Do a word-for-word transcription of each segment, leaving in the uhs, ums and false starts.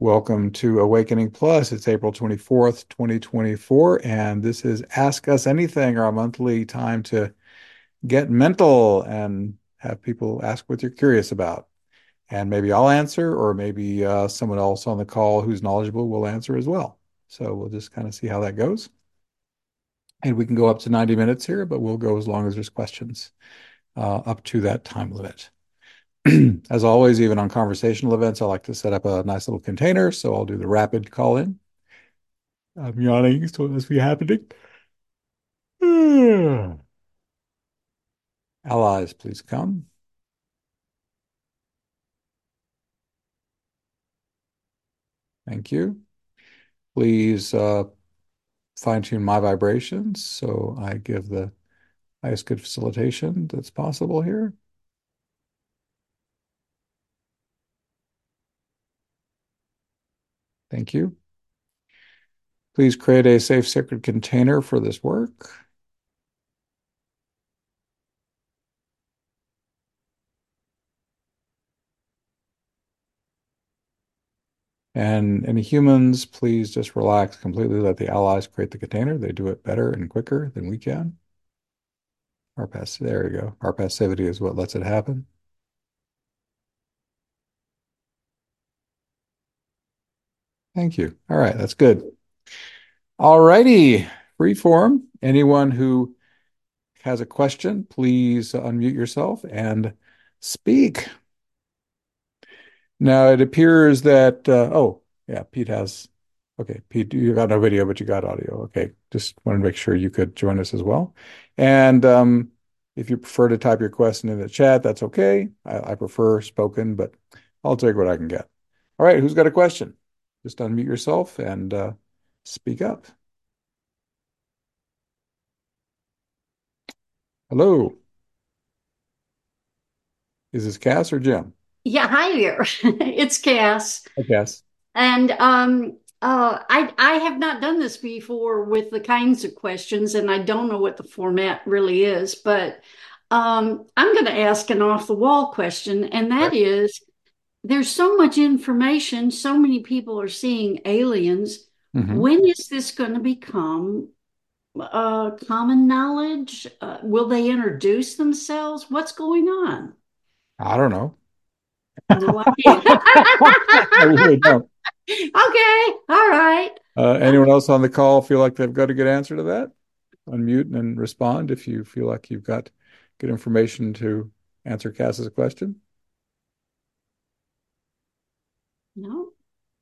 Welcome to Awakening Plus. It's April twenty-fourth, twenty twenty-four, and this is Ask Us Anything, our monthly time to get mental and have people ask what you're curious about. And maybe I'll answer, or maybe uh, someone else on the call who's knowledgeable will answer as well. So we'll just kind of see how that goes. And we can go up to ninety minutes here, but we'll go as long as there's questions uh, up to that time limit. As always, even on conversational events, I like to set up a nice little container. So I'll do the rapid call in. I'm yawning, so it must be happening. Allies, please come. Thank you. Please uh, fine-tune my vibrations so I give the highest good facilitation that's possible here. Thank you. Please create a safe, sacred container for this work. And any humans, please just relax completely. Let the allies create the container. They do it better and quicker than we can. Our pass, there you go. Our passivity is what lets it happen. Thank you. All right, that's good. All righty, freeform. Anyone who has a question, please unmute yourself and speak. Now it appears that uh, oh yeah, Pete has. Okay, Pete, you got no video, but you got audio. Okay, just wanted to make sure you could join us as well. And um, if you prefer to type your question in the chat, that's okay. I, I prefer spoken, but I'll take what I can get. All right, who's got a question? Just unmute yourself and uh, speak up. Hello. Is this Cass or Jim? Yeah, hi there. It's Cass. Hi, Cass. And um uh I I have not done this before with the kinds of questions, and I don't know what the format really is, but um I'm going to ask an off the wall question, and that Okay. is, there's so much information, so many people are seeing aliens. hmm When is this going to become uh common knowledge? Uh, will they introduce themselves? What's going on? I don't know. No idea. I really don't. Okay, all right. Uh, anyone else on the call feel like they've got a good answer to that? Unmute and respond if you feel like you've got good information to answer Cass's question. No.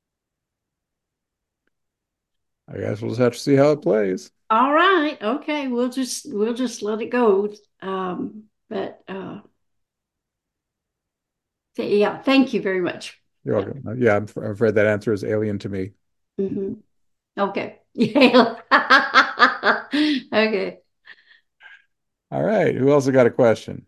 I guess we'll just have to see how it plays. All right. Okay. We'll just we'll just let it go. Um, but uh th- yeah, thank you very much. You're welcome. Uh, Yeah, I'm, I'm afraid that answer is alien to me. Hmm. Okay. Yeah. Okay. All right. Who else has got a question?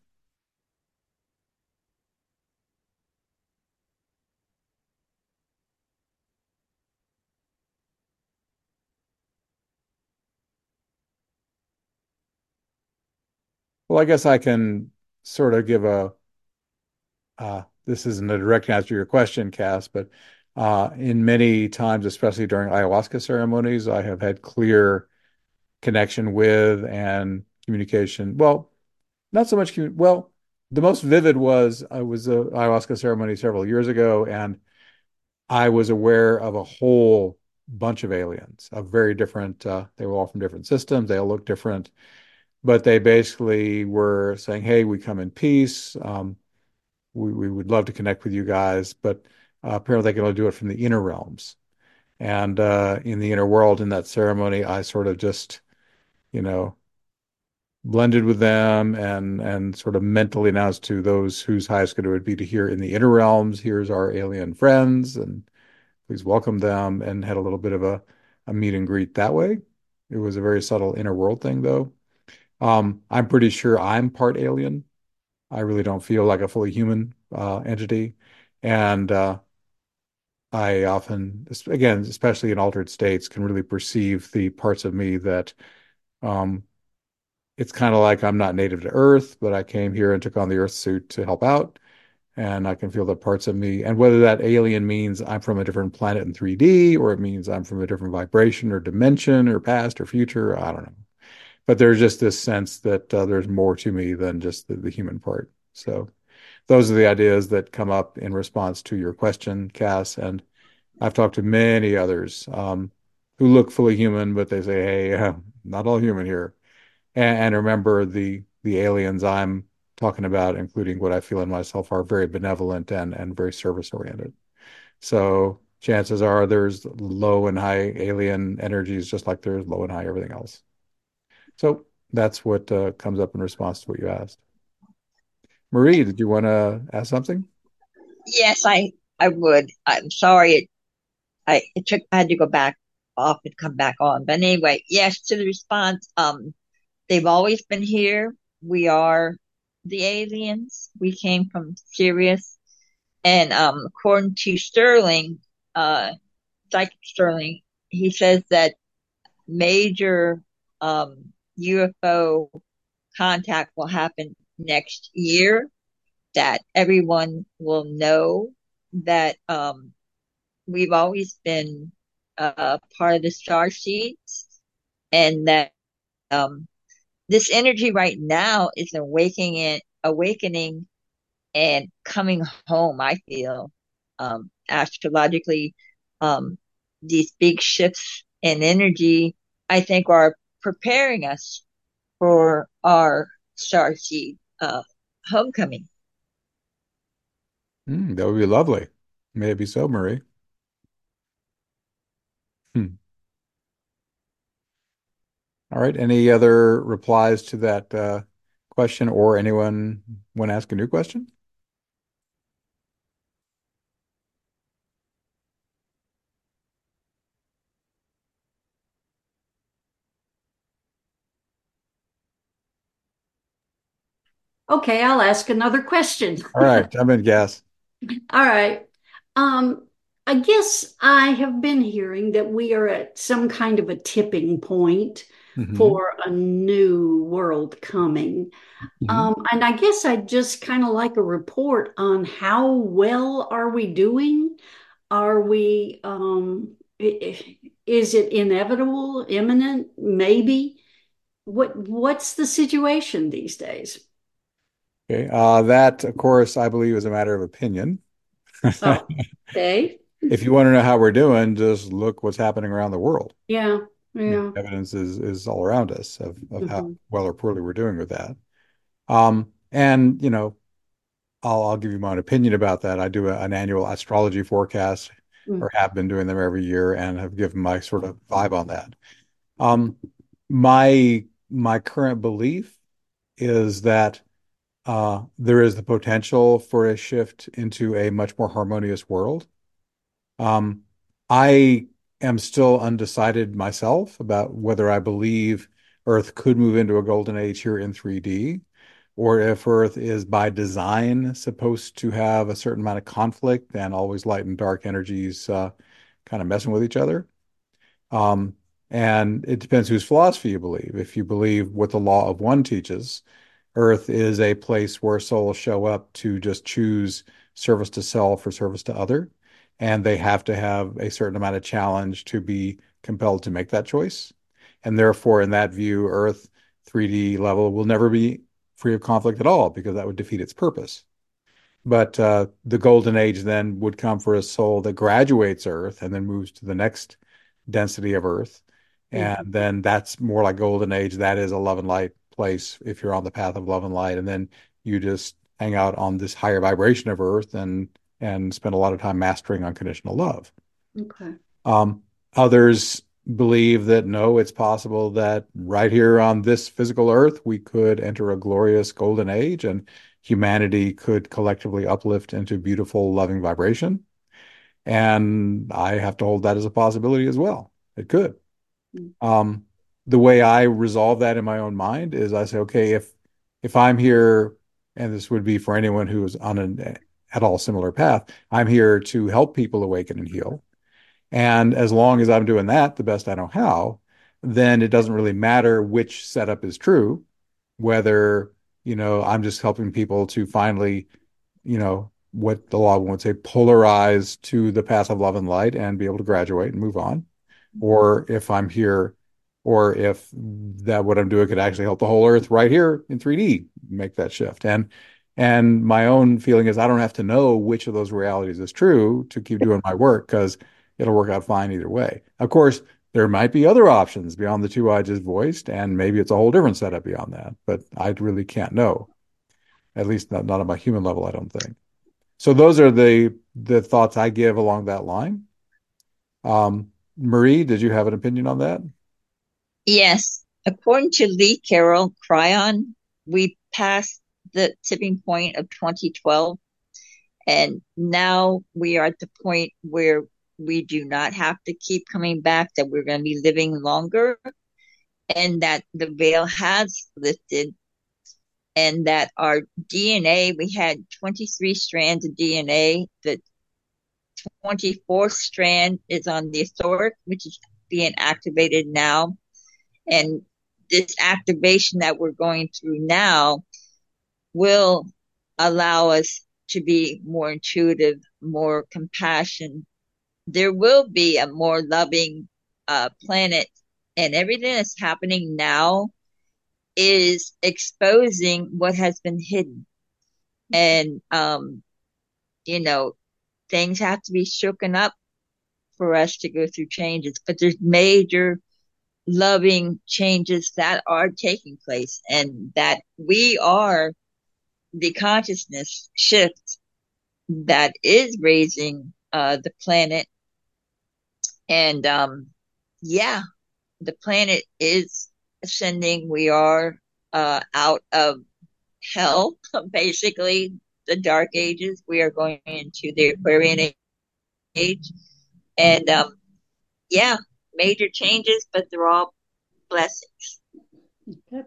Well, I guess I can sort of give a uh, this isn't a direct answer to your question, Cass, but uh, in many times, especially during ayahuasca ceremonies, I have had clear connection with and communication. Well, not so much. commu- Well, the most vivid was I was a ayahuasca ceremony several years ago, and I was aware of a whole bunch of aliens, of very different. Uh, they were all from different systems. They all looked different, but they basically were saying, "Hey, we come in peace. Um, we we would love to connect with you guys, but uh, apparently they can only do it from the inner realms." And uh, in the inner world, in that ceremony, I sort of just, you know, blended with them and and sort of mentally announced to those whose highest good it would be to hear in the inner realms, here's our alien friends, and please welcome them, and had a little bit of a, a meet and greet that way. It was a very subtle inner world thing, though. Um, I'm pretty sure I'm part alien. I really don't feel like a fully human uh, entity. And uh, I often, again, especially in altered states, can really perceive the parts of me that um, it's kind of like I'm not native to Earth, but I came here and took on the Earth suit to help out. and I can feel the parts of me. And whether that alien means I'm from a different planet in three D, or it means I'm from a different vibration or dimension or past or future, I don't know. But there's just this sense that uh, there's more to me than just the, the human part. So those are the ideas that come up in response to your question, Cass. And I've talked to many others um, who look fully human, but they say, "Hey, uh, not all human here." And, and remember, the the aliens I'm talking about, including what I feel in myself, are very benevolent and and very service oriented. So chances are there's low and high alien energies, just like there's low and high everything else. So that's what uh, comes up in response to what you asked. Marie, did you want to ask something? Yes, I I would. I'm sorry it I it took I had to go back off and come back on. But anyway, yes, to the response, um, they've always been here. We are the aliens. We came from Sirius. And um according to Sterling, uh Psychic Sterling, he says that major um U F O contact will happen next year, that everyone will know that um we've always been uh, part of the star seeds, and that um, this energy right now is awakening, awakening and coming home. I feel um, astrologically, um, these big shifts in energy, I think, are preparing us for our star seed uh, homecoming. Mm, that would be lovely. Maybe so, Marie. Hmm. All right. Any other replies to that uh, question, or anyone want to ask a new question? Okay, I'll ask another question. All right. Jump in, Gas. All right. Um, I guess I have been hearing that we are at some kind of a tipping point Hmm. for a new world coming. Hmm. Um, and I guess I'd just kind of like a report on how well are we doing? Are we, um, i- i- is it inevitable, imminent, maybe? What what's the situation these days? Okay. Uh, that, of course, I believe is a matter of opinion. Oh, okay. If you want to know how we're doing, just look what's happening around the world. Yeah, I mean, yeah. evidence is is all around us of of how Hmm. well or poorly we're doing with that. Um, and you know, I'll I'll give you my own opinion about that. I do a, an annual astrology forecast, or have been doing them every year, and have given my sort of vibe on that. Um, my my current belief is that uh, there is the potential for a shift into a much more harmonious world. Um, I am still undecided myself about whether I believe Earth could move into a golden age here in three D, or if Earth is by design supposed to have a certain amount of conflict and always light and dark energies uh, kind of messing with each other. Um, and it depends whose philosophy you believe. If you believe what the law of one teaches, Earth is a place where souls show up to just choose service to self or service to other, and they have to have a certain amount of challenge to be compelled to make that choice. And therefore, in that view, Earth three D level will never be free of conflict at all because that would defeat its purpose. But uh, the golden age then would come for a soul that graduates Earth and then moves to the next density of Earth. And Hmm. then that's more like golden age. That is a love and light place if you're on the path of love and light. And then you just hang out on this higher vibration of Earth and and spend a lot of time mastering unconditional love. Okay. Um, Others believe that no, it's possible that right here on this physical earth, we could enter a glorious golden age and humanity could collectively uplift into beautiful, loving vibration. And I have to hold that as a possibility as well. It could. Um, the way I resolve that in my own mind is I say, okay, if if I'm here, and this would be for anyone who is on an at all similar path, I'm here to help people awaken and heal. And as long as I'm doing that the best I know how, then it doesn't really matter which setup is true, whether, you know, I'm just helping people to finally, you know, what the law would say, polarize to the path of love and light and be able to graduate and move on. Or if I'm here, or if that what I'm doing could actually help the whole earth right here in three D make that shift. And and my own feeling is I don't have to know which of those realities is true to keep doing my work because it'll work out fine either way. Of course, there might be other options beyond the two I just voiced, and maybe it's a whole different setup beyond that, but I really can't know, at least not, not on my human level, I don't think. So those are the the thoughts I give along that line. Um, Marie, did you have an opinion on that? Yes, according to Lee Carroll Cryon, we passed the tipping point of twenty twelve, and now we are at the point where we do not have to keep coming back, that we're going to be living longer, and that the veil has lifted, and that our D N A, we had twenty-three strands of D N A. The twenty-fourth strand is on the etheric, which is being activated now. And this activation that we're going through now will allow us to be more intuitive, more compassion. There will be a more loving uh, planet, and everything that's happening now is exposing what has been hidden. And, um, you know, things have to be shooken up for us to go through changes, but there's major loving changes that are taking place, and that we are the consciousness shift that is raising uh, the planet. And um, yeah, the planet is ascending. We are uh, out of hell, basically, the dark ages. We are going into the Aquarian age. And um, yeah, major changes, but they're all blessings. Okay.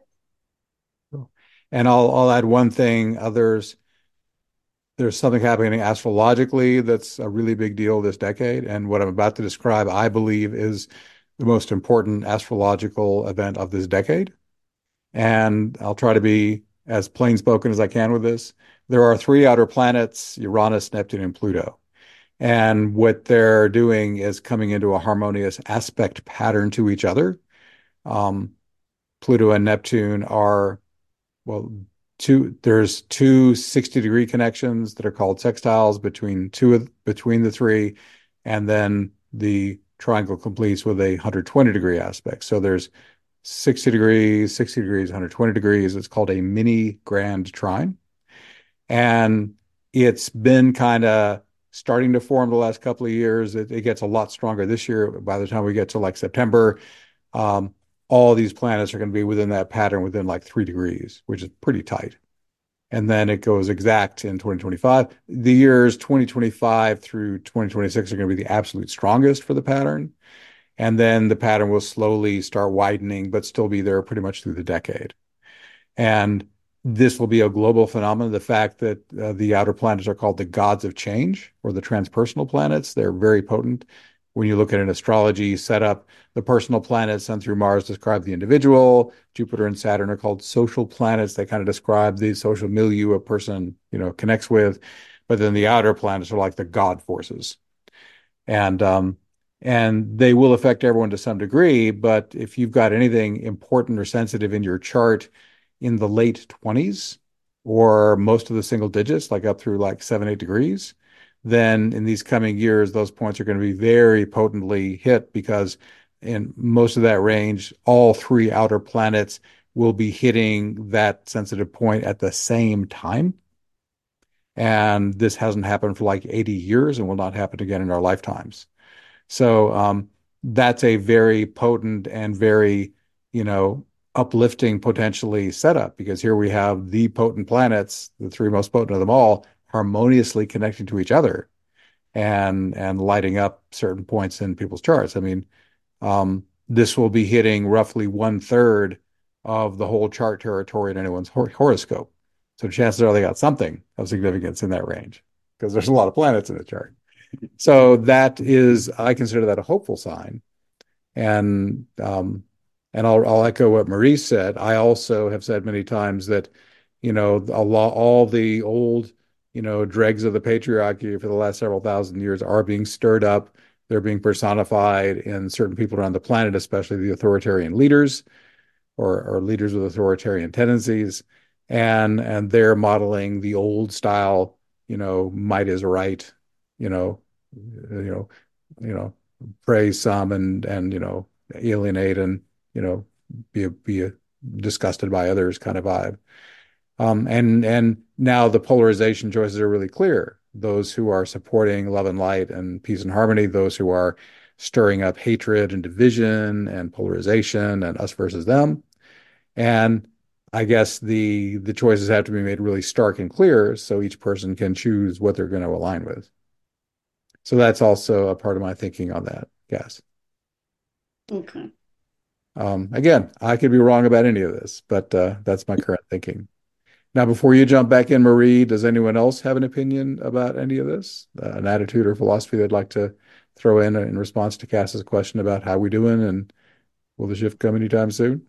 And I'll I'll add one thing. Others, there's something happening astrologically that's a really big deal this decade. And what I'm about to describe, I believe, is the most important astrological event of this decade. And I'll try to be as plain spoken as I can with this. There are three outer planets, Uranus, Neptune, and Pluto. And what they're doing is coming into a harmonious aspect pattern to each other. Um, Pluto and Neptune are, well, two, there's two sixty degree connections that are called sextiles between two of, between the three. And then the triangle completes with a one hundred twenty degree aspect. So there's sixty degrees, sixty degrees, one hundred twenty degrees. It's called a mini grand trine. And it's been kind of starting to form the last couple of years. It, it gets a lot stronger this year. By the time we get to like September, um, all these planets are going to be within that pattern within like three degrees, which is pretty tight. And then it goes exact in twenty twenty-five. The years twenty twenty-five through twenty twenty-six are going to be the absolute strongest for the pattern. And then the pattern will slowly start widening, but still be there pretty much through the decade. And this will be a global phenomenon. The fact that uh, the outer planets are called the gods of change or the transpersonal planets, they're very potent. When you look at an astrology setup, the personal planets, Sun through Mars, describe the individual. Jupiter and Saturn are called social planets. They kind of describe the social milieu a person, you know, connects with. But then the outer planets are like the God forces. And um, and they will affect everyone to some degree. But if you've got anything important or sensitive in your chart in the late twenties or most of the single digits, like up through like seven, eight degrees, then in these coming years, those points are going to be very potently hit because in most of that range, all three outer planets will be hitting that sensitive point at the same time. And this hasn't happened for like eighty years and will not happen again in our lifetimes. So um, that's a very potent and very, you know, uplifting potentially setup because here we have the potent planets, the three most potent of them all, harmoniously connecting to each other and and lighting up certain points in people's charts. I mean, um, this will be hitting roughly one third of the whole chart territory in anyone's hor horoscope. So chances are they got something of significance in that range because there's a lot of planets in the chart. So that is, I consider that a hopeful sign. And um, and I'll, I'll echo what Marie said. I also have said many times that, you know, a lot, all the old, you know, dregs of the patriarchy for the last several thousand years are being stirred up. They're being personified in certain people around the planet, especially the authoritarian leaders or, or leaders with authoritarian tendencies. And and they're modeling the old style, you know, might is right, you know, you know, you know, praise some and and you know, alienate and you know, be be disgusted by others kind of vibe. Um, and and now the polarization choices are really clear. Those who are supporting love and light and peace and harmony, those who are stirring up hatred and division and polarization and us versus them. And I guess the the choices have to be made really stark and clear so each person can choose what they're going to align with. So that's also a part of my thinking on that. Yes. Okay. Um, again, I could be wrong about any of this, but uh, that's my current thinking. Now, before you jump back in, Marie, does anyone else have an opinion about any of this? Uh, an attitude or philosophy they'd like to throw in in response to Cass's question about how we doing and will the shift come anytime soon?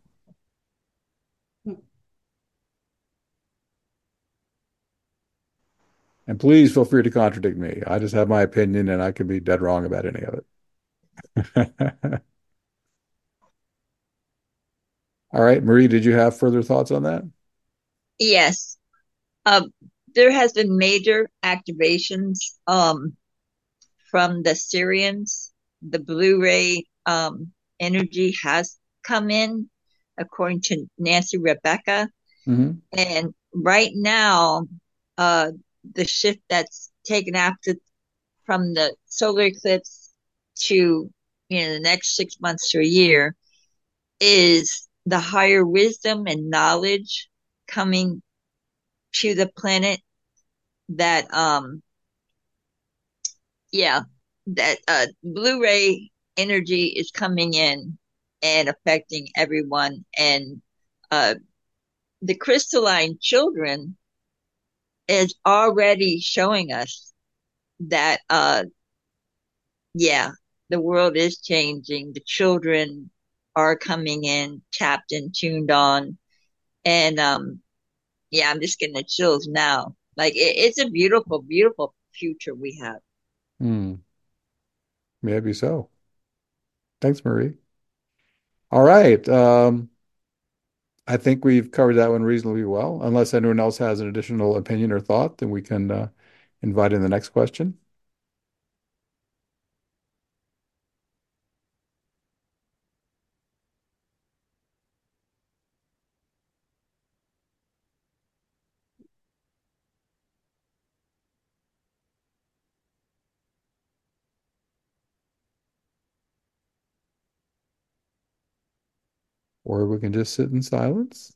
And please feel free to contradict me. I just have my opinion and I could be dead wrong about any of it. All right, Marie, did you have further thoughts on that? Yes. Um, there has been major activations um, from the Syrians. The Blu-ray um, energy has come in, according to Nancy Rebecca. Hmm. And right now, uh, the shift that's taken after from the solar eclipse to you know the next six months to a year is the higher wisdom and knowledge coming to the planet that um yeah that uh Blu-ray energy is coming in and affecting everyone, and uh the crystalline children is already showing us that uh yeah the world is changing. The children are coming in tapped and tuned on, and um yeah, I'm just getting the chills now. Like it, it's a beautiful, beautiful future we have. Hmm. Maybe so. Thanks, Marie. All right. Um, I think we've covered that one reasonably well. Unless anyone else has an additional opinion or thought, then we can uh, invite in the next question. Or we can just sit in silence.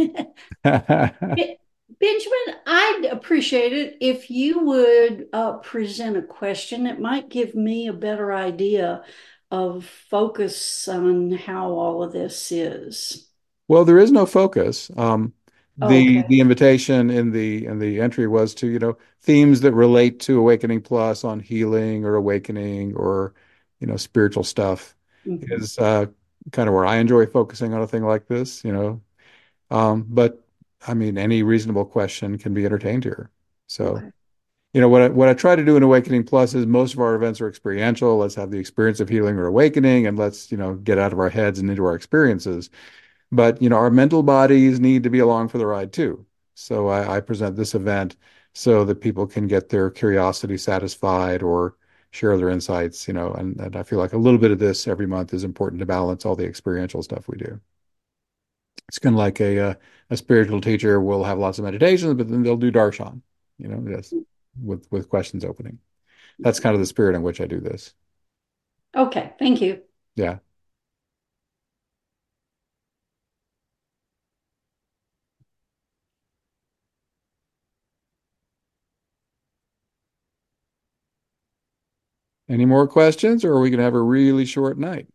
Benjamin, I'd appreciate it if you would uh, present a question. It might give me a better idea of focus on how all of this is. Well, there is no focus. Um, the Okay. the invitation in the in the entry was to, you know, themes that relate to Awakening Plus on healing or awakening or, you know, spiritual stuff Mhm. is uh, kind of where I enjoy focusing on a thing like this, you know. Um, but I mean, any reasonable question can be entertained here. So, Okay. you know, what I, what I try to do in Awakening Plus is most of our events are experiential. Let's have the experience of healing or awakening, and let's, you know, get out of our heads and into our experiences. But, you know, our mental bodies need to be along for the ride too. So I, I present this event so that people can get their curiosity satisfied or share their insights, you know, and, and I feel like a little bit of this every month is important to balance all the experiential stuff we do. It's kind of like a uh, a spiritual teacher will have lots of meditations, but then they'll do darshan, you know, yes, with with questions opening. That's kind of the spirit in which I do this. Okay. Thank you. Yeah. Any more questions, or are we gonna have a really short night?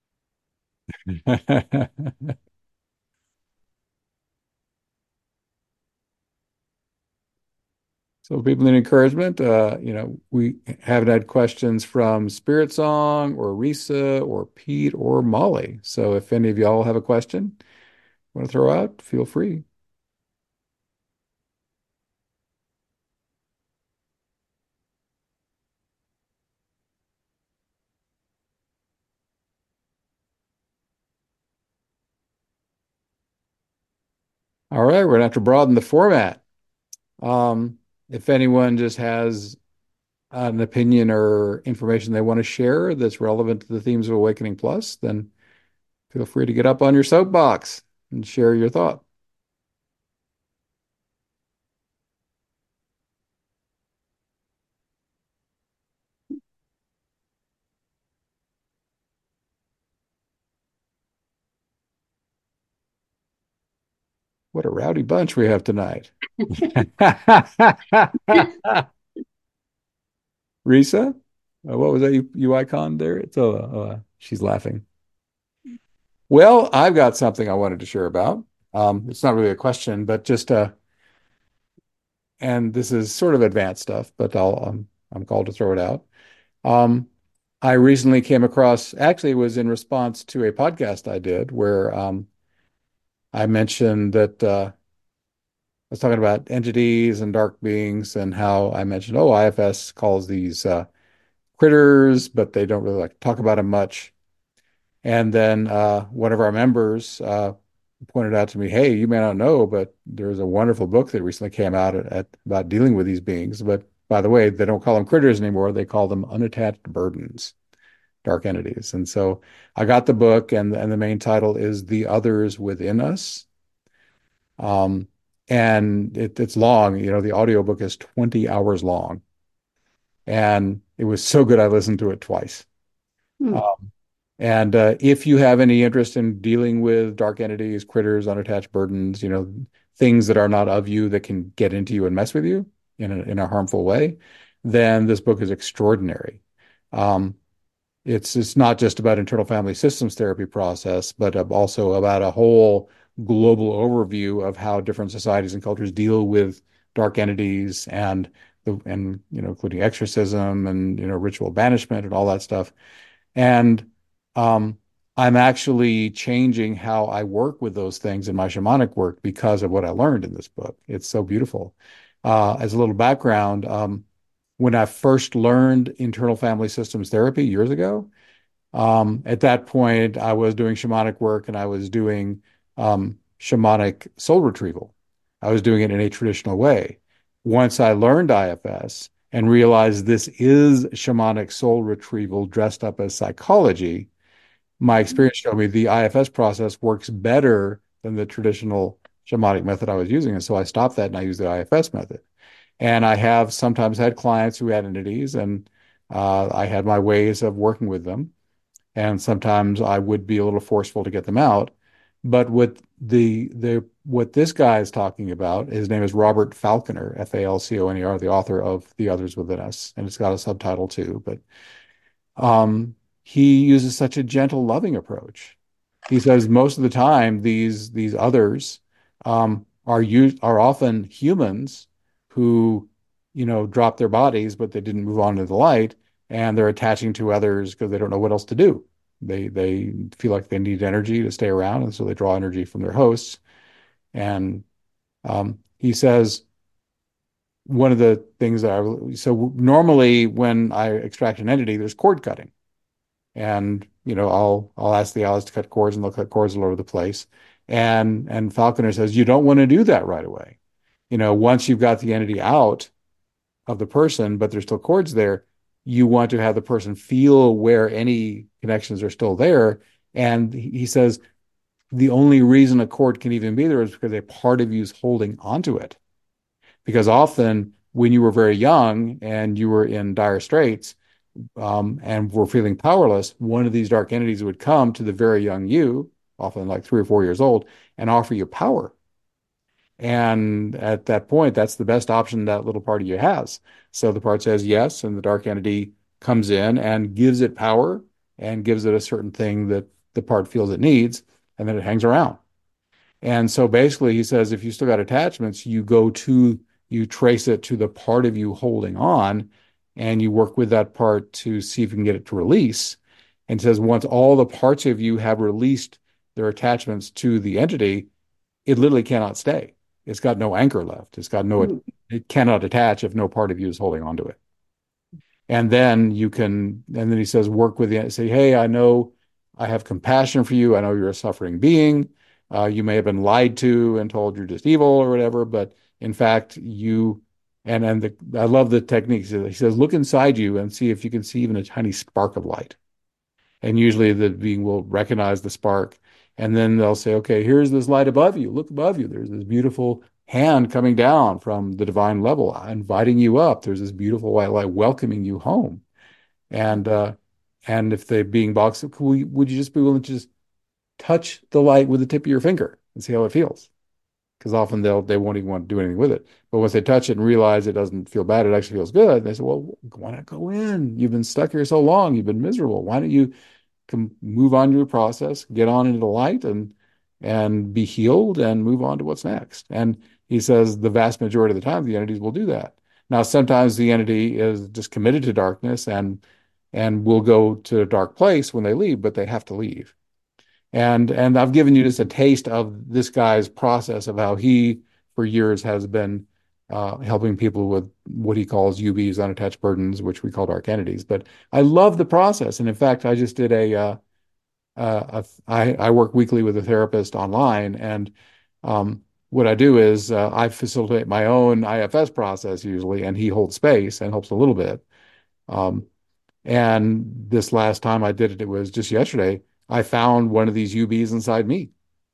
So people need encouragement. Uh, you know, we haven't had questions from Spirit Song or Risa or Pete or Molly. So if any of y'all have a question want to throw out, feel free. All right, we're gonna have to broaden the format. Um, if anyone just has an opinion or information they want to share that's relevant to the themes of Awakening Plus, then feel free to get up on your soapbox and share your thought. What a rowdy bunch we have tonight. Risa, uh, what was that you, you icon there? It's oh, uh, she's laughing. Well, I've got something I wanted to share about. Um, it's not really a question, but just uh, and this is sort of advanced stuff, but I'll um, I'm called to throw it out. Um, I recently came across, actually, it was in response to a podcast I did where um, I mentioned that uh, I was talking about entities and dark beings and how I mentioned, oh, I F S calls these uh, critters, but they don't really like to talk about them much. And then uh, one of our members uh, pointed out to me, hey, you may not know, but there's a wonderful book that recently came out at, at, about dealing with these beings. But by the way, they don't call them critters anymore. They call them unattached burdens, dark entities. And so I got the book, and, and the main title is The Others Within Us. Um, and it, it's long, you know, the audiobook is twenty hours long. And it was so good, I listened to it twice. Hmm. Um, And uh, if you have any interest in dealing with dark entities, critters, unattached burdens, you know, things that are not of you that can get into you and mess with you in a, in a harmful way, then this book is extraordinary. Um, it's it's not just about internal family systems therapy process, but also about a whole global overview of how different societies and cultures deal with dark entities and the and you know, including exorcism and you know, ritual banishment and all that stuff. And um, I'm actually changing how I work with those things in my shamanic work because of what I learned in this book. It's so beautiful. Uh, as a little background, um, when I first learned internal family systems therapy years ago, um, at that point, I was doing shamanic work and I was doing um, shamanic soul retrieval. I was doing it in a traditional way. Once I learned I F S and realized this is shamanic soul retrieval dressed up as psychology, my experience showed me the I F S process works better than the traditional shamanic method I was using. And so I stopped that and I used the I F S method. And I have sometimes had clients who had entities, and uh, I had my ways of working with them. And sometimes I would be a little forceful to get them out. But what the the what this guy is talking about, his name is Robert Falconer, F A L C O N E R, the author of The Others Within Us, and it's got a subtitle too. But um, he uses such a gentle, loving approach. He says most of the time these these others um, are used are often humans who, you know, drop their bodies, but they didn't move on to the light, and they're attaching to others because they don't know what else to do. They they feel like they need energy to stay around, and so they draw energy from their hosts. And um, he says one of the things that I so normally when I extract an entity, there's cord cutting. And you know, I'll I'll ask the allies to cut cords, and they'll cut cords all over the place. And and Falconer says you don't want to do that right away. You know, once you've got the entity out of the person, but there's still cords there, you want to have the person feel where any connections are still there. And he says the only reason a cord can even be there is because a part of you is holding onto it. Because often when you were very young and you were in dire straits, um, and were feeling powerless, one of these dark entities would come to the very young you, often like three or four years old, and offer you power. And at that point, that's the best option that little part of you has. So the part says yes, and the dark entity comes in and gives it power and gives it a certain thing that the part feels it needs, and then it hangs around. And so basically, he says if you still got attachments, you go to, you trace it to the part of you holding on, and you work with that part to see if you can get it to release. And says once all the parts of you have released their attachments to the entity, it literally cannot stay. It's got no anchor left. It's got no, it, Hmm. it cannot attach if no part of you is holding onto it. And then you can, and then he says, work with the, say, hey, I know I have compassion for you. I know you're a suffering being. Uh, you may have been lied to and told you're just evil or whatever, but in fact, you and and the, I love the techniques. He says, look inside you and see if you can see even a tiny spark of light. And usually the being will recognize the spark, and then they'll say, okay, here's this light above you. Look above you. There's this beautiful hand coming down from the divine level, inviting you up. There's this beautiful white light welcoming you home. And uh, and if the being box, would you just be willing to just touch the light with the tip of your finger and see how it feels? Because often they'll they won't even want to do anything with it. But once they touch it and realize it doesn't feel bad, it actually feels good. They say, well, why not go in? You've been stuck here so long. You've been miserable. Why don't you can move on to your process, get on into the light, and and be healed and move on to what's next. And he says the vast majority of the time the entities will do that. Now, sometimes the entity is just committed to darkness and and will go to a dark place when they leave, but they have to leave. And and I've given you just a taste of this guy's process of how he, for years, has been uh, helping people with what he calls U Bs, unattached burdens, which we call dark entities. But I love the process. And in fact, I just did a, uh, uh, a I, I work weekly with a therapist online. And um, what I do is uh, I facilitate my own I F S process usually, and he holds space and helps a little bit. Um, and this last time I did it, it was just yesterday. I found one of these U Bs inside me.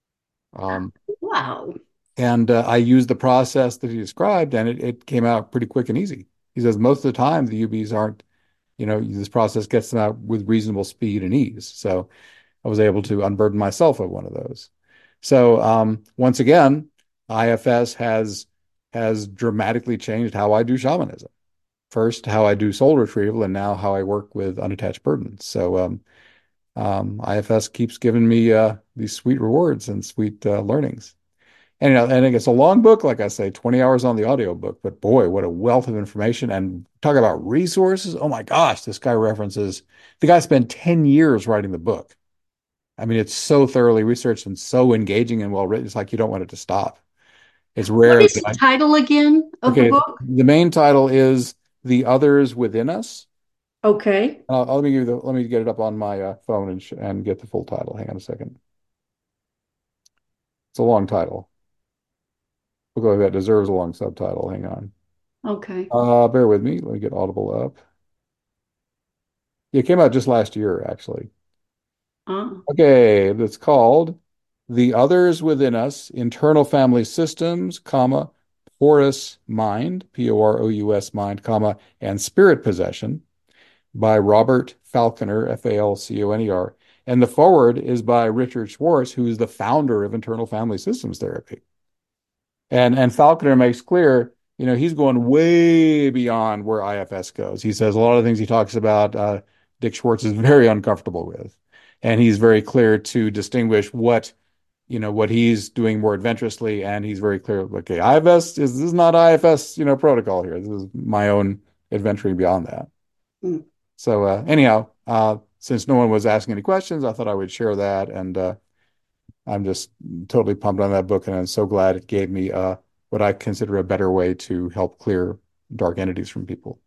Um, Wow. and uh, I used the process that he described, and it, it came out pretty quick and easy. He says most of the time the U Bs aren't, you know, this process gets them out with reasonable speed and ease. So I was able to unburden myself of one of those. So um, once again, I F S has has dramatically changed how I do shamanism. First, how I do soul retrieval, and now how I work with unattached burdens. So um, um, I F S keeps giving me uh, these sweet rewards and sweet uh, learnings. And, you know, and it's a long book, like I say, twenty hours on the audio book, but boy, what a wealth of information. And talk about resources. Oh my gosh, this guy references, the guy spent ten years writing the book. I mean, it's so thoroughly researched and so engaging and well written. It's like you don't want it to stop. It's What rare is that the I, title again of the okay, book? the main title is The Others Within Us. Okay. Uh, let me give you the, let me get it up on my uh, phone and, sh and get the full title. Hang on a second. It's a long title. Look like that deserves a long subtitle. Hang on. Okay. Uh, bear with me. Let me get Audible up. It came out just last year, actually. Ah. Okay, that's called The Others Within Us, Internal Family Systems, comma, Porous Mind, P O R O U S Mind, comma, and Spirit Possession by Robert Falconer, F A L C O N E R. And the forward is by Richard Schwartz, who is the founder of internal family systems therapy. And and Falconer makes clear, you know, he's going way beyond where I F S goes. He says a lot of things he talks about, uh, Dick Schwartz is very uncomfortable with. And he's very clear to distinguish what, you know, what he's doing more adventurously. And he's very clear, okay, I F S is this is not I F S, you know, protocol here. This is my own adventuring beyond that. Mm. So uh, anyhow, uh, since no one was asking any questions, I thought I would share that. And uh, I'm just totally pumped on that book, and I'm so glad it gave me uh, what I consider a better way to help clear dark entities from people.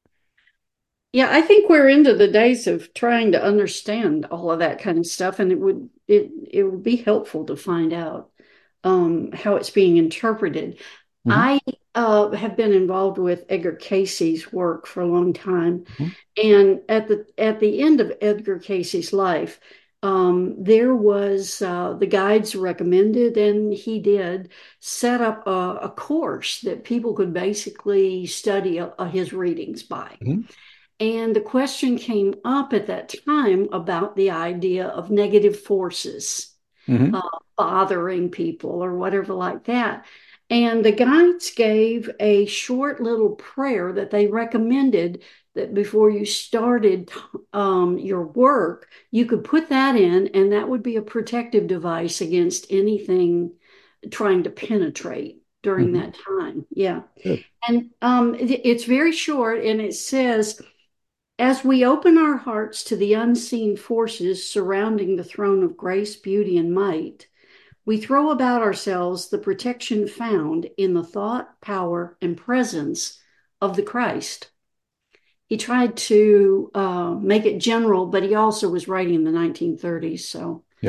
Yeah, I think we're into the days of trying to understand all of that kind of stuff, and it would it it would be helpful to find out um, how it's being interpreted. Hmm. I uh, have been involved with Edgar Casey's work for a long time, Hmm. and at the at the end of Edgar Casey's life, um, there was uh, the guides recommended, and he did set up a, a course that people could basically study uh, his readings by. Hmm. And the question came up at that time about the idea of negative forces Hmm. uh, bothering people or whatever like that. And the guides gave a short little prayer that they recommended that before you started um, your work, you could put that in, and that would be a protective device against anything trying to penetrate during Hmm. that time. Yeah. Good. And um, it, it's very short, and it says, as we open our hearts to the unseen forces surrounding the throne of grace, beauty, and might, we throw about ourselves the protection found in the thought, power, and presence of the Christ. He tried to uh, make it general, but he also was writing in the nineteen thirties, so Yeah. it,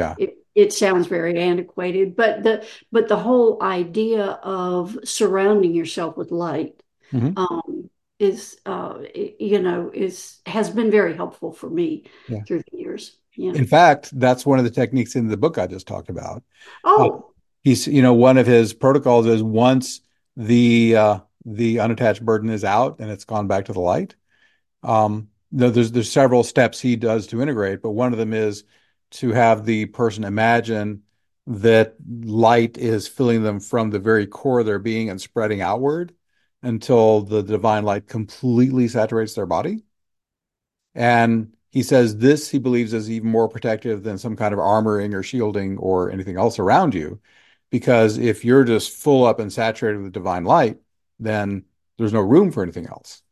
it sounds very antiquated, but the but the whole idea of surrounding yourself with light Hmm. um, is uh, you know is has been very helpful for me Yeah. through the years. Yeah. In fact, that's one of the techniques in the book I just talked about. Uh, Oh. he's, you know, one of his protocols is once the uh, the unattached burden is out and it's gone back to the light. Um, there's there's several steps he does to integrate, but one of them is to have the person imagine that light is filling them from the very core of their being and spreading outward until the divine light completely saturates their body. And he says this he believes is even more protective than some kind of armoring or shielding or anything else around you. Because if you're just full up and saturated with divine light, then there's no room for anything else.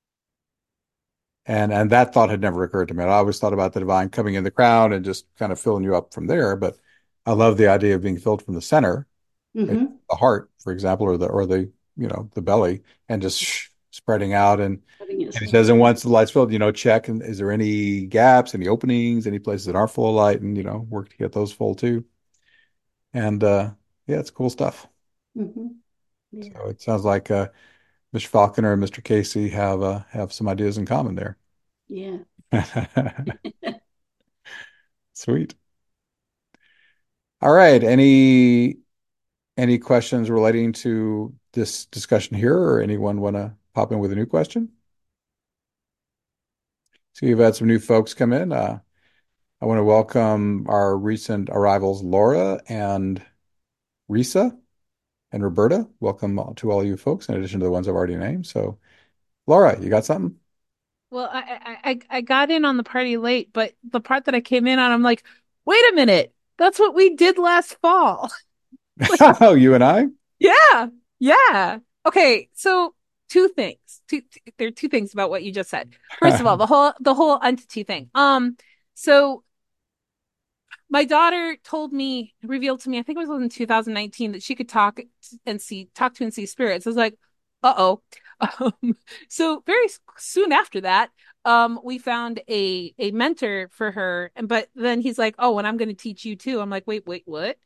And and that thought had never occurred to me. I always thought about the divine coming in the crown and just kind of filling you up from there. But I love the idea of being filled from the center, like Mm-hmm. the heart, for example, or the or the you know the belly, and just sh- spreading out. And, Having and he yourself. says, and once the light's filled, you know, check and is there any gaps, any openings, any places that aren't full of light, and you know, work to get those full too. And uh, yeah, it's cool stuff. Mm-hmm. Yeah. So it sounds like uh, mister Falconer and mister Casey have uh, have some ideas in common there. Yeah. Sweet. All right. Any any questions relating to this discussion here, or anyone want to pop in with a new question? So you've had some new folks come in. Uh, I want to welcome our recent arrivals, Laura and Risa and Roberta. Welcome to all you folks, in addition to the ones I've already named. So, Laura, you got something? Well, I, I I I got in on the party late, but the part that I came in on, I'm like, wait a minute, that's what we did last fall. Like, Oh, you and I? yeah, yeah. Okay, so two things. Two, two there are two things about what you just said. First of all, the whole the whole entity thing. Um, so my daughter told me, revealed to me, I think it was in two thousand nineteen, that she could talk and see, talk to and see spirits. I was like, uh-oh. Um, so very soon after that, um, we found a a mentor for her. And but then he's like, oh, and I'm going to teach you too. I'm like, wait, wait, what?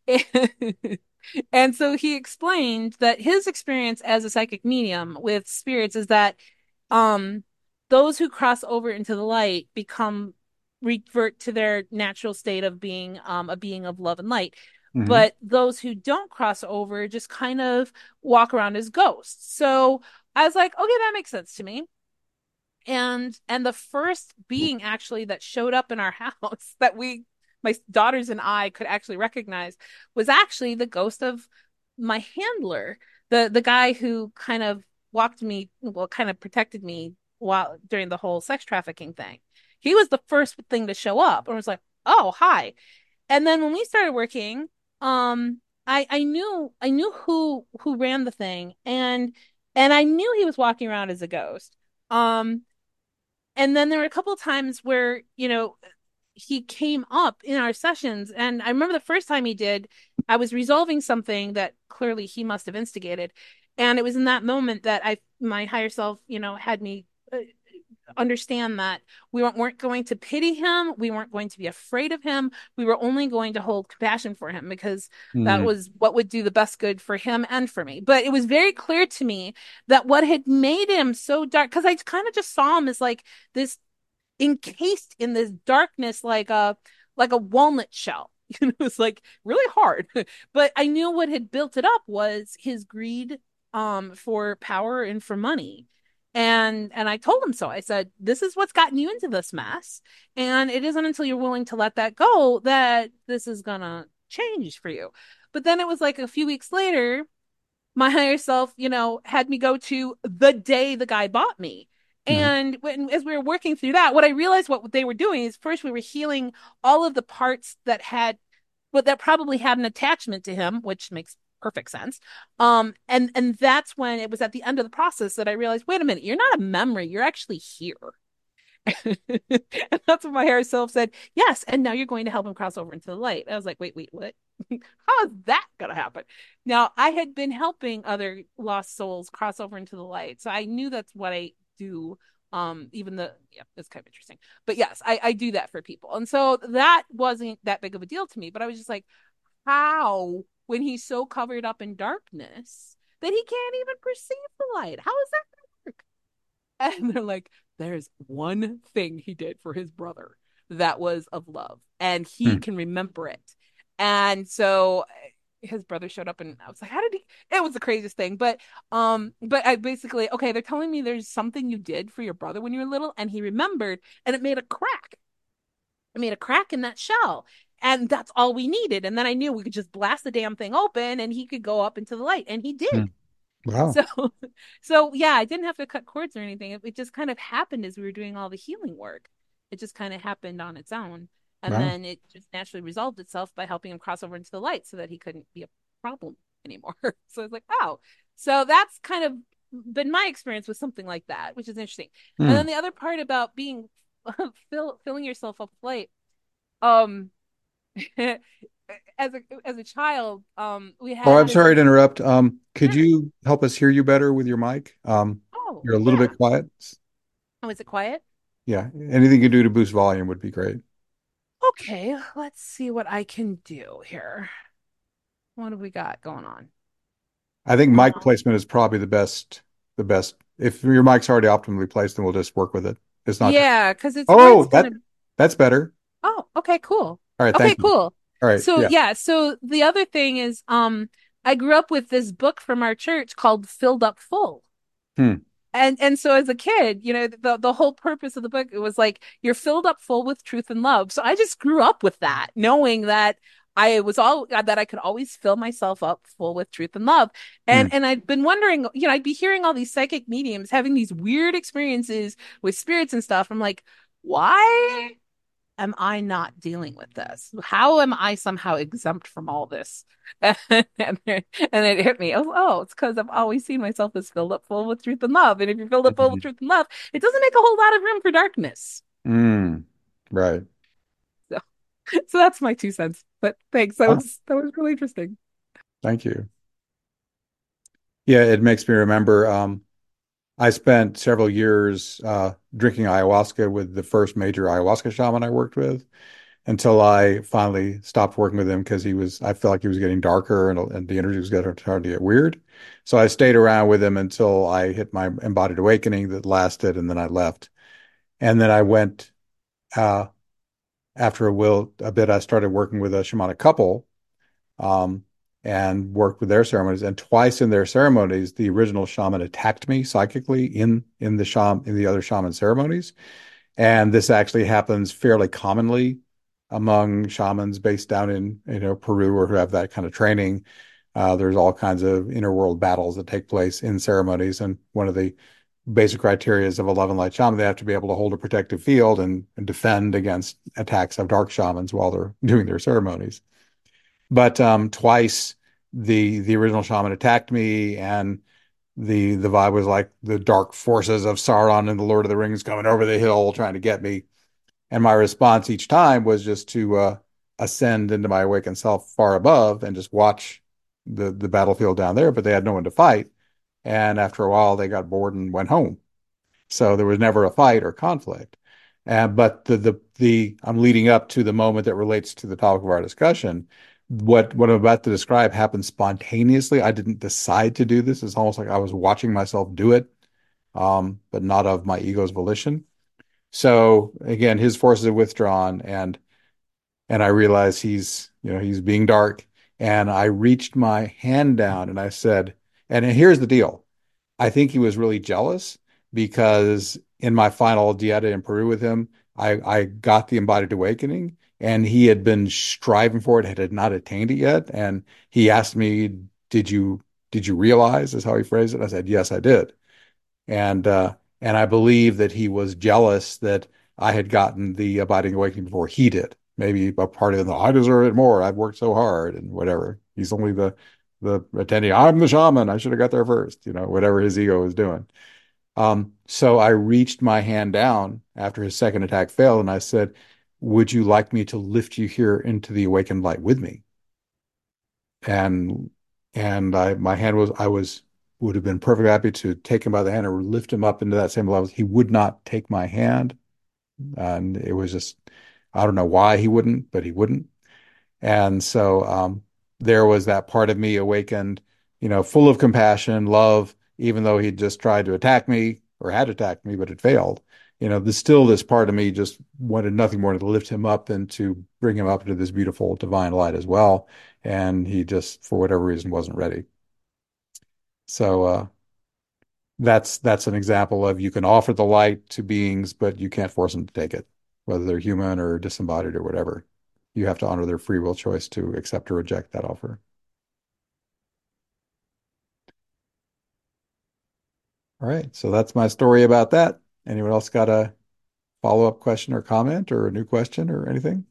And so he explained that his experience as a psychic medium with spirits is that um those who cross over into the light become revert to their natural state of being um a being of love and light. Hmm. But those who don't cross over just kind of walk around as ghosts. So I was like, okay, that makes sense to me. And and the first being actually that showed up in our house that we my daughters and I could actually recognize was actually the ghost of my handler, the the guy who kind of walked me, well, kind of protected me while during the whole sex trafficking thing. He was the first thing to show up and was like, "Oh, hi." And then when we started working, um, I I knew I knew who who ran the thing, and and I knew he was walking around as a ghost. Um, and then there were a couple of times where, you know, he came up in our sessions. And I remember the first time he did, I was resolving something that clearly he must have instigated. And it was in that moment that I, my higher self, you know, had me uh, understand that we weren't, weren't going to pity him. We weren't going to be afraid of him. We were only going to hold compassion for him because that Hmm. was what would do the best good for him and for me. But it was very clear to me that what had made him so dark, because I kind of just saw him as like this encased in this darkness, like a like a walnut shell. You know, it was like really hard. But I knew what had built it up was his greed um for power and for money. And and I told him so. I said, this is what's gotten you into this mess. And it isn't until you're willing to let that go that this is gonna change for you. But then it was like a few weeks later, my higher self, you know, had me go to the day the guy bought me. Hmm. And when, as we were working through that, what I realized what they were doing is first we were healing all of the parts that had, well, that probably had an attachment to him, which makes perfect sense. Um, and and that's when it was at the end of the process that I realized, wait a minute, you're not a memory, you're actually here. And that's what my higher self said. Yes, and now you're going to help him cross over into the light. I was like, wait, wait, what? How is that going to happen? Now, I had been helping other lost souls cross over into the light. So I knew that's what I do Um, even the yeah, it's kind of interesting. But yes, I, I do that for people. And so that wasn't that big of a deal to me. But I was just like, how when he's so covered up in darkness that he can't even perceive the light? How is that gonna work? And they're like, there's one thing he did for his brother that was of love, and he Hmm. can remember it. And so his brother showed up, and I was like, how did he? It was the craziest thing. But um, but I basically, okay, they're telling me there's something you did for your brother when you were little, and he remembered, and it made a crack. It made a crack in that shell. And that's all we needed. And then I knew we could just blast the damn thing open and he could go up into the light. And he Hmm. did. Wow. So, so yeah, I didn't have to cut cords or anything. It, it just kind of happened as we were doing all the healing work. It just kind of happened on its own. And Wow. then it just naturally resolved itself by helping him cross over into the light so that he couldn't be a problem anymore. So it's like, oh, so that's kind of been my experience with something like that, which is interesting. And Hmm. then the other part about being fill, filling yourself up with light, um, as a as a child, um, we Oh, had I'm this. sorry to interrupt. Um, could Sure. you help us hear you better with your mic? Um, Oh, you're a little yeah. bit quiet. Oh, is it quiet? Yeah, anything you can do to boost volume would be great. Okay, let's see what I can do here. What have we got going on? I think mic Um, placement is probably the best, the best. If your mic's already optimally placed, then we'll just work with it. It's not too. yeah, because it's where Oh, it's that gonna. that's better. Oh, okay, cool. All right, Okay, thank you. cool. All right, So yeah. yeah, so the other thing is, um, I grew up with this book from our church called Filled Up Full. Hmm. And and so as a kid, you know, the the whole purpose of the book, it was like you're filled up full with truth and love. So I just grew up with that, knowing that I was all that I could always fill myself up full with truth and love. Hmm. And and I'd been wondering, you know, I'd be hearing all these psychic mediums having these weird experiences with spirits and stuff. I'm like, why am I not dealing with this? How am I somehow exempt from all this? And, and, and it hit me. Oh, oh, it's because I've always seen myself as filled up full with truth and love. And if you're filled up full with truth and love, it doesn't make a whole lot of room for darkness. Hmm. Right. So, so that's my two cents. But thanks. That Oh, was that was really interesting. thank you. Yeah, it makes me remember. Um, I spent several years uh, drinking ayahuasca with the first major ayahuasca shaman I worked with until I finally stopped working with him because he was, I felt like he was getting darker and, and the energy was getting starting to get weird. So I stayed around with him until I hit my embodied awakening that lasted, and then I left. And then I went, uh, after a will, a bit, I started working with a shamanic couple, um, and worked with their ceremonies. And twice in their ceremonies, the original shaman attacked me psychically in in the sham in the other shaman ceremonies. And this actually happens fairly commonly among shamans based down in, you know, Peru, or who have that kind of training. Uh, there's all kinds of inner world battles that take place in ceremonies, and one of the basic criteria of a love and light shaman, they have to be able to hold a protective field and, and defend against attacks of dark shamans while they're doing their ceremonies. But um, twice the the original shaman attacked me, and the the vibe was like the dark forces of Sauron and the Lord of the Rings coming over the hill trying to get me. And my response each time was just to uh, ascend into my awakened self far above and just watch the the battlefield down there. But they had no one to fight, and after a while, they got bored and went home. So there was never a fight or conflict. And but the the the I'm leading up to the moment that relates to the topic of our discussion. What what I'm about to describe happened spontaneously. I didn't decide to do this. It's almost like I was watching myself do it, um, but not of my ego's volition. So again, his forces have withdrawn, and and I realize he's, you know, he's being dark. And I reached my hand down and I said, and here's the deal. I think he was really jealous because in my final dieta in Peru with him, I, I got the embodied awakening, and he had been striving for it, had not attained it yet. And he asked me, did you, did you realize, is how he phrased it? I said, yes, I did. And, uh, and I believe that he was jealous that I had gotten the abiding awakening before he did. Maybe a part of the, I deserve it more. I've worked so hard and whatever. He's only the, the attendee. I'm the shaman. I should have got there first, you know, whatever his ego was doing. Um, so I reached my hand down after his second attack failed, and I said, would you like me to lift you here into the awakened light with me? And and I my hand was I was would have been perfectly happy to take him by the hand or lift him up into that same level. He would not take my hand. And it was just, I don't know why he wouldn't, but he wouldn't. And so um, there was that part of me awakened, you know, full of compassion, love, even though he'd just tried to attack me or had attacked me, but it failed. You know, there's still this part of me just wanted nothing more than to lift him up and to bring him up into this beautiful divine light as well. And he just, for whatever reason, wasn't ready. So uh, that's that's an example of you can offer the light to beings, but you can't force them to take it, whether they're human or disembodied or whatever. You have to honor their free will choice to accept or reject that offer. All right, so that's my story about that. Anyone else got a follow-up question or comment or a new question or anything?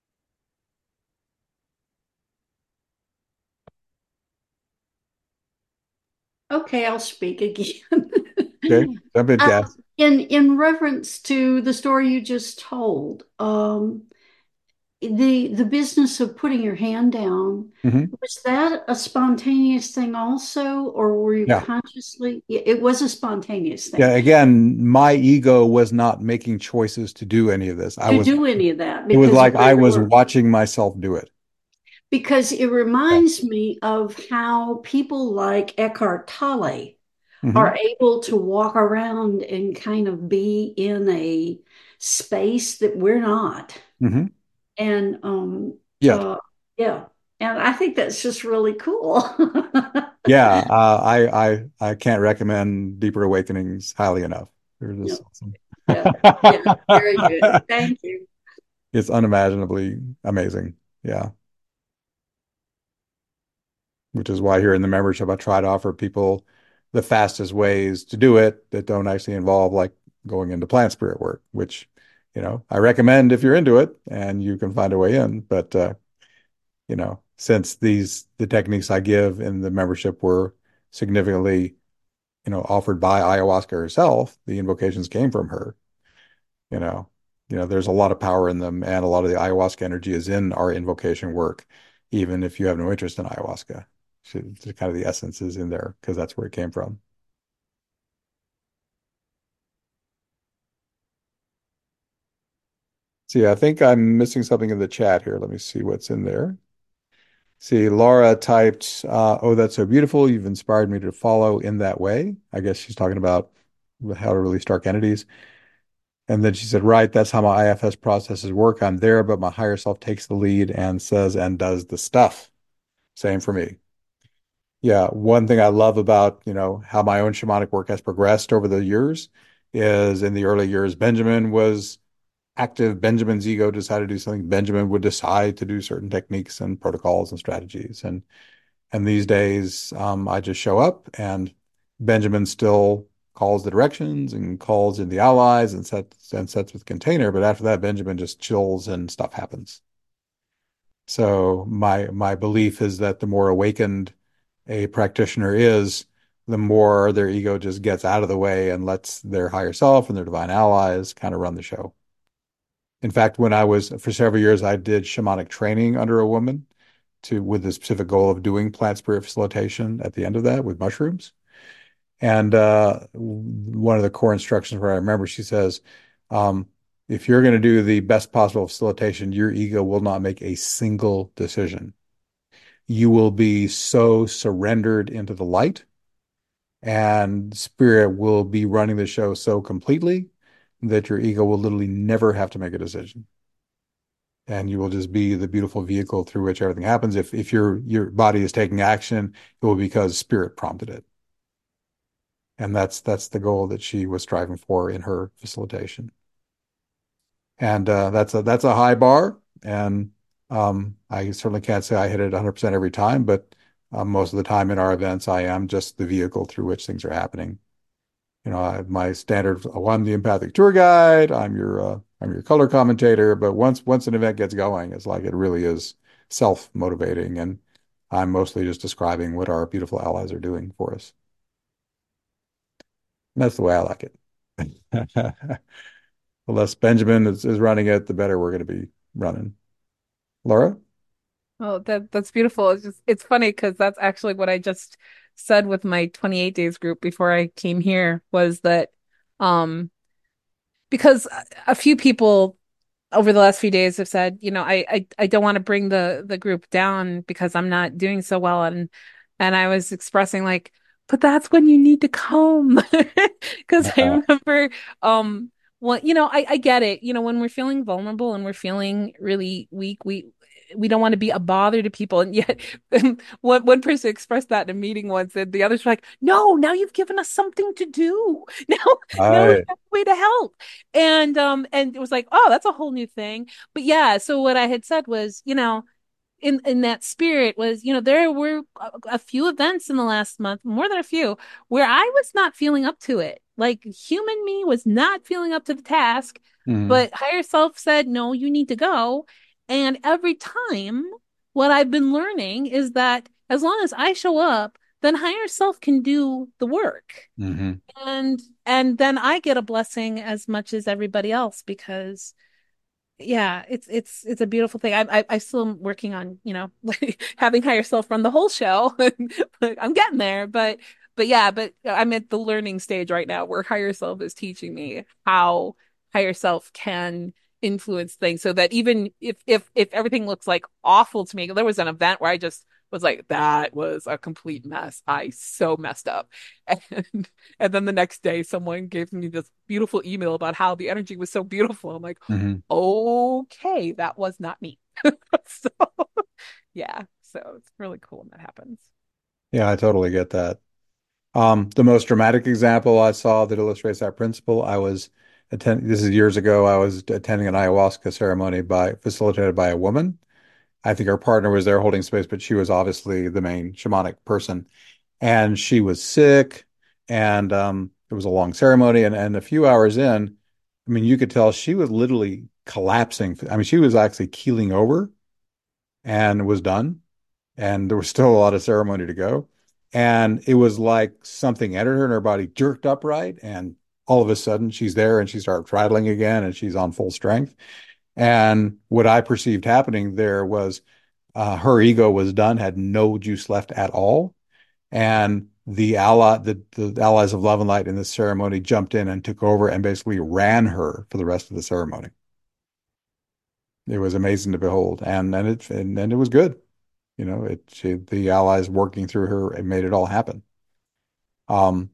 Okay, I'll speak again. Okay, jump in, Uh, Cass. in in reference to the story you just told, um, the the business of putting your hand down, Hmm. was that a spontaneous thing also, or were you Yeah. consciously? Yeah, it was a spontaneous Yeah, thing again, my ego was not making choices to do any of this. I to was, do any of that it was because of like where I you was were. watching myself do it. Because it Yeah. reminds me of how people like Eckhart Tolle Hmm. are able to walk around and kind of be in a space that we're not. Hmm. And um Yet. uh yeah. And I think that's just really cool. Yeah, uh, I I I can't recommend Deeper Awakenings highly enough. They're Yeah, just awesome. yeah, yeah. Very good. Thank you. It's unimaginably amazing. Yeah. Which is why here in the membership, I try to offer people the fastest ways to do it that don't actually involve like going into plant spirit work, which, you know, I recommend if you're into it and you can find a way in. But, uh, you know, since these, the techniques I give in the membership were significantly, you know, offered by ayahuasca herself, the invocations came from her, you know, you know, there's a lot of power in them and a lot of the ayahuasca energy is in our invocation work, even if you have no interest in ayahuasca. So kind of the essence is in there because that's where it came from. See, I think I'm missing something in the chat here. Let me see what's in there. See, Laura typed, uh, "Oh, that's so beautiful. You've inspired me to follow in that way." I guess she's talking about how to release dark entities. And then she said, "Right, that's how my I F S processes work. I'm there, but my higher self takes the lead and says and does the stuff." Same for me. Yeah, one thing I love about, you know, how my own shamanic work has progressed over the years is in the early years, Benjamin was active. Benjamin's ego decided to do something. Benjamin would decide to do certain techniques and protocols and strategies. And and these days, um, I just show up and Benjamin still calls the directions and calls in the allies and sets and sets with container. But after that, Benjamin just chills and stuff happens. So my my belief is that the more awakened a practitioner is, the more their ego just gets out of the way and lets their higher self and their divine allies kind of run the show. In fact, when I was for several years, I did shamanic training under a woman to with the specific goal of doing plant spirit facilitation at the end of that with mushrooms. And uh, one of the core instructions where I remember she says, um, if you're going to do the best possible facilitation, your ego will not make a single decision. You will be so surrendered into the light, and spirit will be running the show so completely that your ego will literally never have to make a decision. And you will just be the beautiful vehicle through which everything happens. If if your your body is taking action, it will be because spirit prompted it. And that's that's the goal that she was striving for in her facilitation. And uh, that's a that's a high bar. And um, I certainly can't say I hit it one hundred percent every time, but uh, most of the time in our events, I am just the vehicle through which things are happening. You know, I, my standard, oh, I'm the empathic tour guide, I'm your uh, I'm your color commentator, but once once an event gets going, it's like it really is self-motivating, and I'm mostly just describing what our beautiful allies are doing for us. And that's the way I like it. The less Benjamin is, is running it, the better we're going to be running. Laura? Oh, that that's beautiful. It's just it's funny because that's actually what I just said with my twenty-eight days group before I came here was that um because a a few people over the last few days have said, you know, I I, I don't want to bring the the group down because I'm not doing so well and and I was expressing like, but that's when you need to come. Because I Uh, remember um well, you know, I, I get it. You know, when we're feeling vulnerable and we're feeling really weak, we we don't want to be a bother to people. And yet one one person expressed that in a meeting once and the others were like, no, now you've given us something to do. Now now we I, have a way to help. And um and it was like, oh, that's a whole new thing. But yeah, so what I had said was, you know, in in that spirit was, you know, there were a, a few events in the last month, more than a few, where I was not feeling up to it. Like human me was not feeling up to the task, mhm, but higher self said, no, you need to go. And every time, what I've been learning is that as long as I show up, then higher self can do the work. mhm, And and then I get a blessing as much as everybody else because yeah, it's it's it's a beautiful thing. I I, I still am working on, you know, like having higher self run the whole show. I'm getting there, but but yeah, but I'm at the learning stage right now where higher self is teaching me how higher self can influence things so that even if if if everything looks like awful to me, there was an event where I just was like, that was a complete mess. I so messed up. And and then the next day someone gave me this beautiful email about how the energy was so beautiful. I'm like, mhm. okay, that was not me. So, yeah, so it's really cool when that happens. Yeah, I totally get that. Um, the most dramatic example I saw that illustrates that principle, I was attending, this is years ago, I was attending an ayahuasca ceremony by facilitated by a woman. I think her partner was there holding space, but she was obviously the main shamanic person. And she was sick, and um, it was a long ceremony. And, and a few hours in, I mean, you could tell she was literally collapsing. I mean, she was actually keeling over and was done. And there was still a lot of ceremony to go. And it was like something entered her and her body jerked upright. And all of a sudden, she's there and she starts rattling again and she's on full strength. And what I perceived happening there was uh, her ego was done, had no juice left at all. And the ally, the, the allies of love and light in this ceremony jumped in and took over and basically ran her for the rest of the ceremony. It was amazing to behold, and and it and, and it was good. You know, it she, the allies working through her and made it all happen. Um,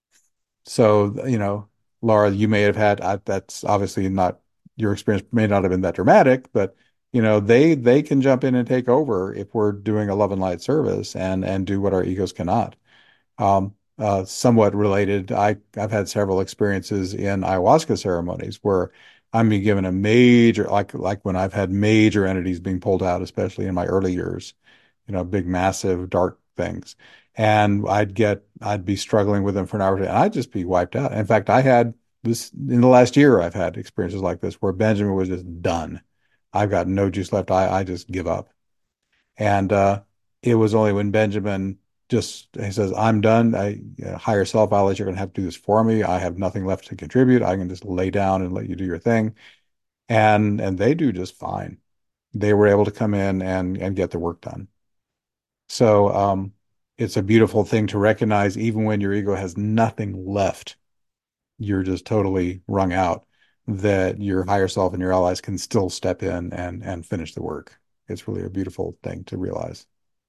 so you know, Laura, you may have had I, that's obviously not your experience may not have been that dramatic, but you know, they they can jump in and take over if we're doing a love and light service and and do what our egos cannot. Um, uh, somewhat related, I, I've had several experiences in ayahuasca ceremonies where I'm being given a major, like, like when I've had major entities being pulled out, especially in my early years, you know, big, massive, dark things. And I'd get, I'd be struggling with them for an hour, and I'd just be wiped out. In fact, I had this in the last year, I've had experiences like this where Benjamin was just done. I've got no juice left. I, I just give up. And uh, it was only when Benjamin just he says, "I'm done. I uh, higher self, Alice, you're going to have to do this for me. I have nothing left to contribute. I can just lay down and let you do your thing." And and they do just fine. They were able to come in and and get the work done. So um, it's a beautiful thing to recognize, even when your ego has nothing left, you're just totally wrung out, that your higher self and your allies can still step in and and finish the work. It's really a beautiful thing to realize.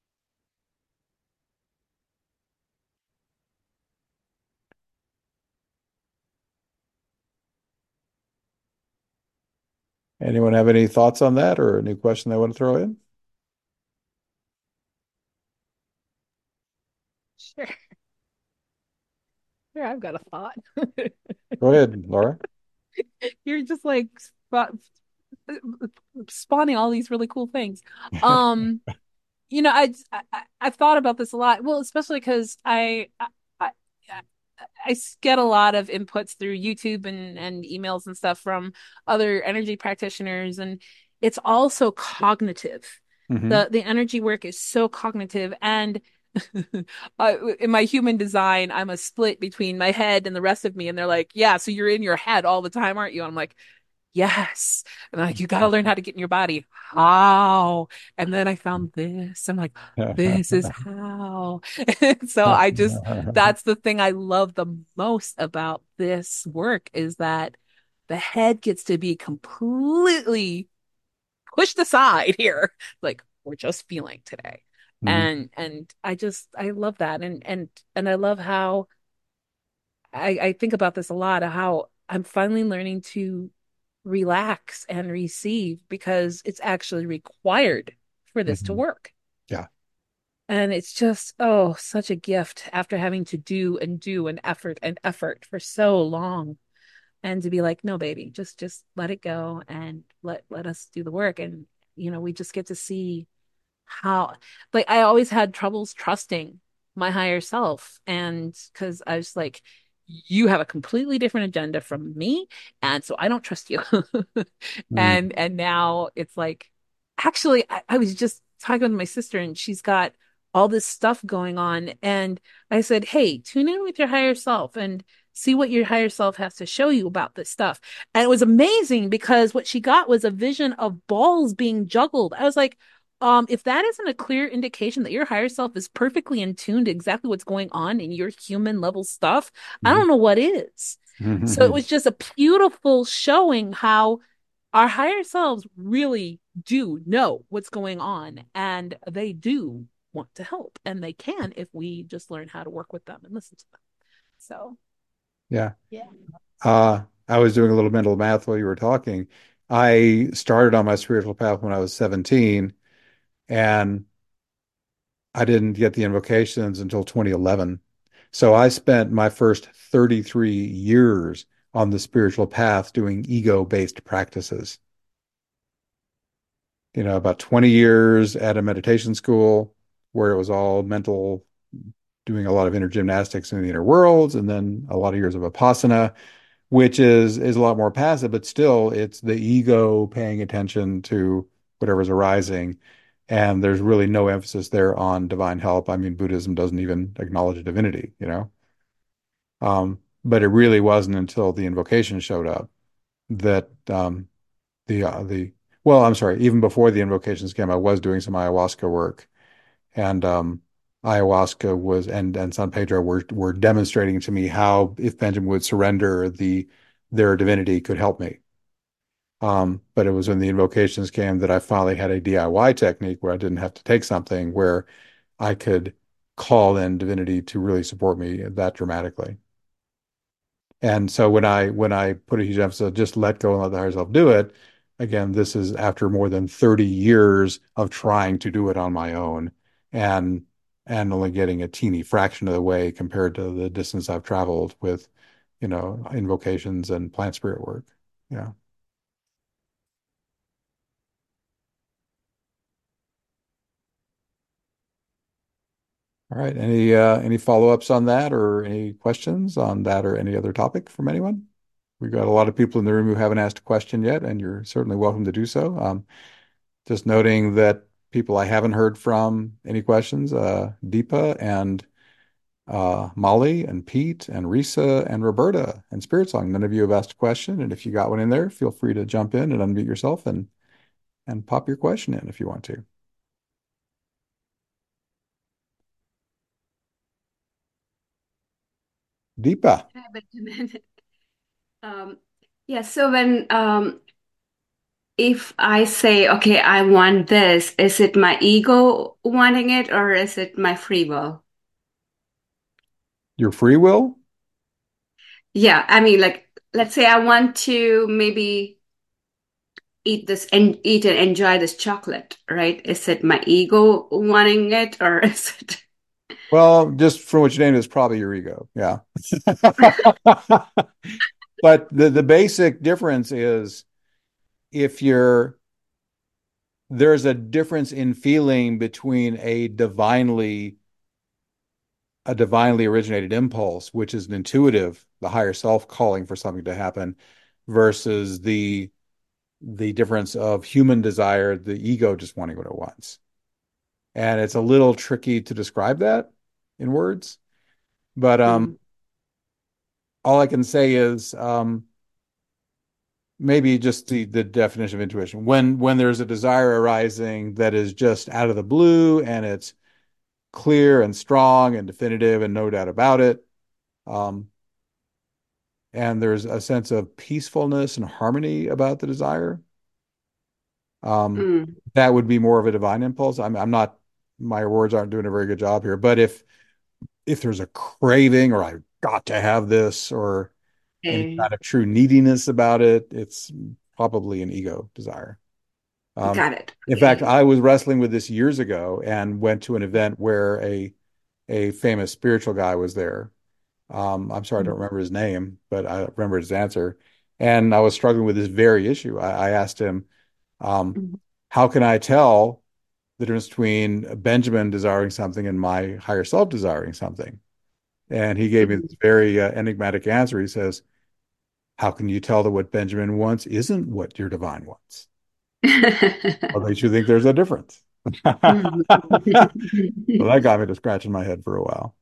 Anyone have any thoughts on that or a new question they want to throw in? Sure, sure, I've got a thought. Go ahead, Laura. You're just like spa- spawning all these really cool things. Um, you know, I, I I've thought about this a lot. Well, especially because I, I I I get a lot of inputs through YouTube and and emails and stuff from other energy practitioners, and it's also cognitive. Hmm. The the energy work is so cognitive, and uh, in my human design, I'm a split between my head and the rest of me, and they're like, "Yeah, so you're in your head all the time, aren't you?" And I'm like, yes. And like, you got to learn how to get in your body. How? And then I found this. I'm like, this is how. And so I just, that's the thing I love the most about this work is that the head gets to be completely pushed aside here. Like, we're just feeling today. Mhm. And and I just I love that. And and and I love how I, I think about this a lot of how I'm finally learning to relax and receive because it's actually required for this to Mhm. work. Yeah. And it's just, oh, such a gift after having to do and do and effort and effort for so long. And to be like, no, baby, just just let it go and let let us do the work. And you know, we just get to see how like I always had troubles trusting my higher self. And because I was like, you have a completely different agenda from me, and so I don't trust you. Mm. And and now it's like, actually, I, I was just talking with my sister, and she's got all this stuff going on. And I said, hey, tune in with your higher self and see what your higher self has to show you about this stuff. And it was amazing because what she got was a vision of balls being juggled. I was like, um, if that isn't a clear indication that your higher self is perfectly in tune to exactly what's going on in your human level stuff, I Mhm. don't know what is. So it Mhm. was just a beautiful showing how our higher selves really do know what's going on and they do want to help and they can if we just learn how to work with them and listen to them. So, Yeah. yeah. Uh, I was doing a little mental math while you were talking. I started on my spiritual path when I was seventeen, and I didn't get the invocations until twenty eleven. So I spent my first thirty-three years on the spiritual path doing ego-based practices. You know, about twenty years at a meditation school where it was all mental, doing a lot of inner gymnastics in the inner worlds, and then a lot of years of Vipassana, which is is a lot more passive, but still it's the ego paying attention to whatever's arising. And there's really no emphasis there on divine help. I mean, Buddhism doesn't even acknowledge a divinity, you know? Um, but it really wasn't until the invocation showed up that um, the uh, the well, I'm sorry, even before the invocations came, I was doing some ayahuasca work, and um, ayahuasca was and and San Pedro were were demonstrating to me how if Benjamin would surrender the their divinity could help me. Um, but it was when the invocations came that I finally had a D I Y technique where I didn't have to take something where I could call in divinity to really support me that dramatically. And so when I when I put a huge emphasis on just let go and let the higher self do it, again, this is after more than thirty years of trying to do it on my own and and only getting a teeny fraction of the way compared to the distance I've traveled with, you know, invocations and plant spirit work. Yeah. All right. Any uh any follow-ups on that or any questions on that or any other topic from anyone? We've got a lot of people in the room who haven't asked a question yet, and you're certainly welcome to do so. Um, Just noting that people I haven't heard from, any questions? Uh, Deepa and uh, Molly and Pete and Risa and Roberta and Spirit Song. None of you have asked a question, and if you got one in there, feel free to jump in and unmute yourself and and pop your question in if you want to. Deepa, Hi, Benjamin. Um, yeah, so when um if I say, okay, I want this, is it my ego wanting it or is it my free will? your free will? Yeah, I mean, like, let's say I want to maybe eat this and eat and enjoy this chocolate, right? Is it my ego wanting it or is it? Well, just from what you named, it's probably your ego. Yeah. But the the basic difference is if you're there's a difference in feeling between a divinely a divinely originated impulse, which is an intuitive, the higher self calling for something to happen, versus the the difference of human desire, the ego just wanting what it wants. And it's a little tricky to describe that in words, but um, Mm, all I can say is um, maybe just the the definition of intuition. When when there's a desire arising that is just out of the blue and it's clear and strong and definitive and no doubt about it, um, and there's a sense of peacefulness and harmony about the desire, um, Mm, that would be more of a divine impulse. I'm I'm not, my words aren't doing a very good job here, but if if there's a craving or I've got to have this or any okay. kind of true neediness about it, it's probably an ego desire. Um, Got it. in fact, Okay. I was wrestling with this years ago and went to an event where a a famous spiritual guy was there. Um, I'm sorry, I don't remember his name, but I remember his answer. And I was struggling with this very issue. I, I asked him, um, Mhm. how can I tell the difference between Benjamin desiring something and my higher self desiring something? And he gave me Mhm. this very uh, enigmatic answer. He says, how can you tell that what Benjamin wants isn't what your divine wants? What makes you think there's a difference? Mhm. So that got me to scratching my head for a while.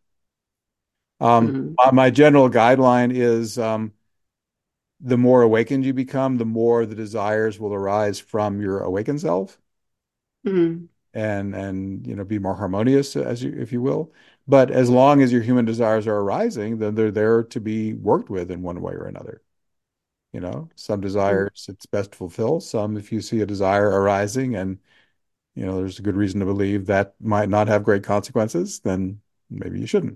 Um, Mhm. my, my general guideline is um, the more awakened you become, the more the desires will arise from your awakened self Mhm. and and you know be more harmonious as you if you will. But as long as your human desires are arising, then they're there to be worked with in one way or another. You know, some desires it's best to fulfill. Some, if you see a desire arising and you know there's a good reason to believe that might not have great consequences, then maybe you shouldn't.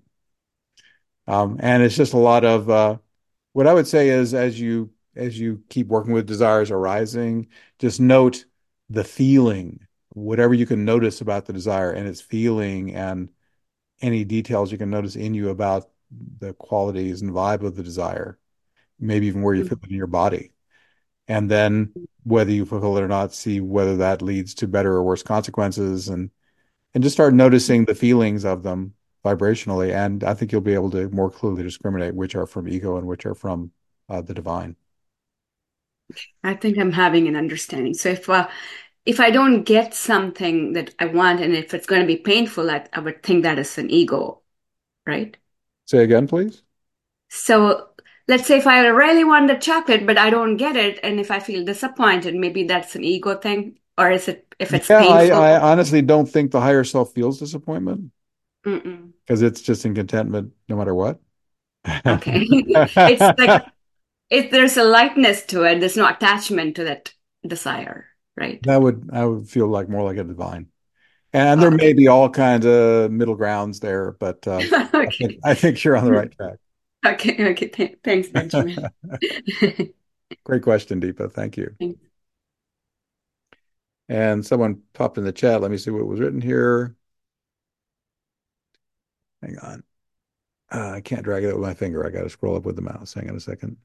Um, and it's just a lot of uh, what I would say is as you as you keep working with desires arising, just note the feeling, whatever you can notice about the desire and its feeling, and any details you can notice in you about the qualities and vibe of the desire, maybe even where you feel it in your body. And then whether you fulfill it or not, see whether that leads to better or worse consequences, and and just start noticing the feelings of them vibrationally. And I think you'll be able to more clearly discriminate which are from ego and which are from uh, the divine. I think I'm having an understanding. So if uh, if I don't get something that I want, and if it's going to be painful, I, I would think that is an ego, right? Say again, please. So let's say if I really want the chocolate, but I don't get it, and if I feel disappointed, maybe that's an ego thing, or is it if it's Yeah, I, painful? I honestly don't think the higher self feels disappointment Mm-mm. because it's just in contentment no matter what. Okay. It's like if there's a lightness to it, there's no attachment to that desire, right? That would I would feel like more like a divine. And there may Okay. be all kinds of middle grounds there, but uh, I think Okay. I think you're on the right track. Okay. Okay. Th thanks, Benjamin. Great question, Deepa. Thank you. And someone popped in the chat. Let me see what was written here. Hang on. Uh, I can't drag it with my finger. I got to scroll up with the mouse. Hang on a second.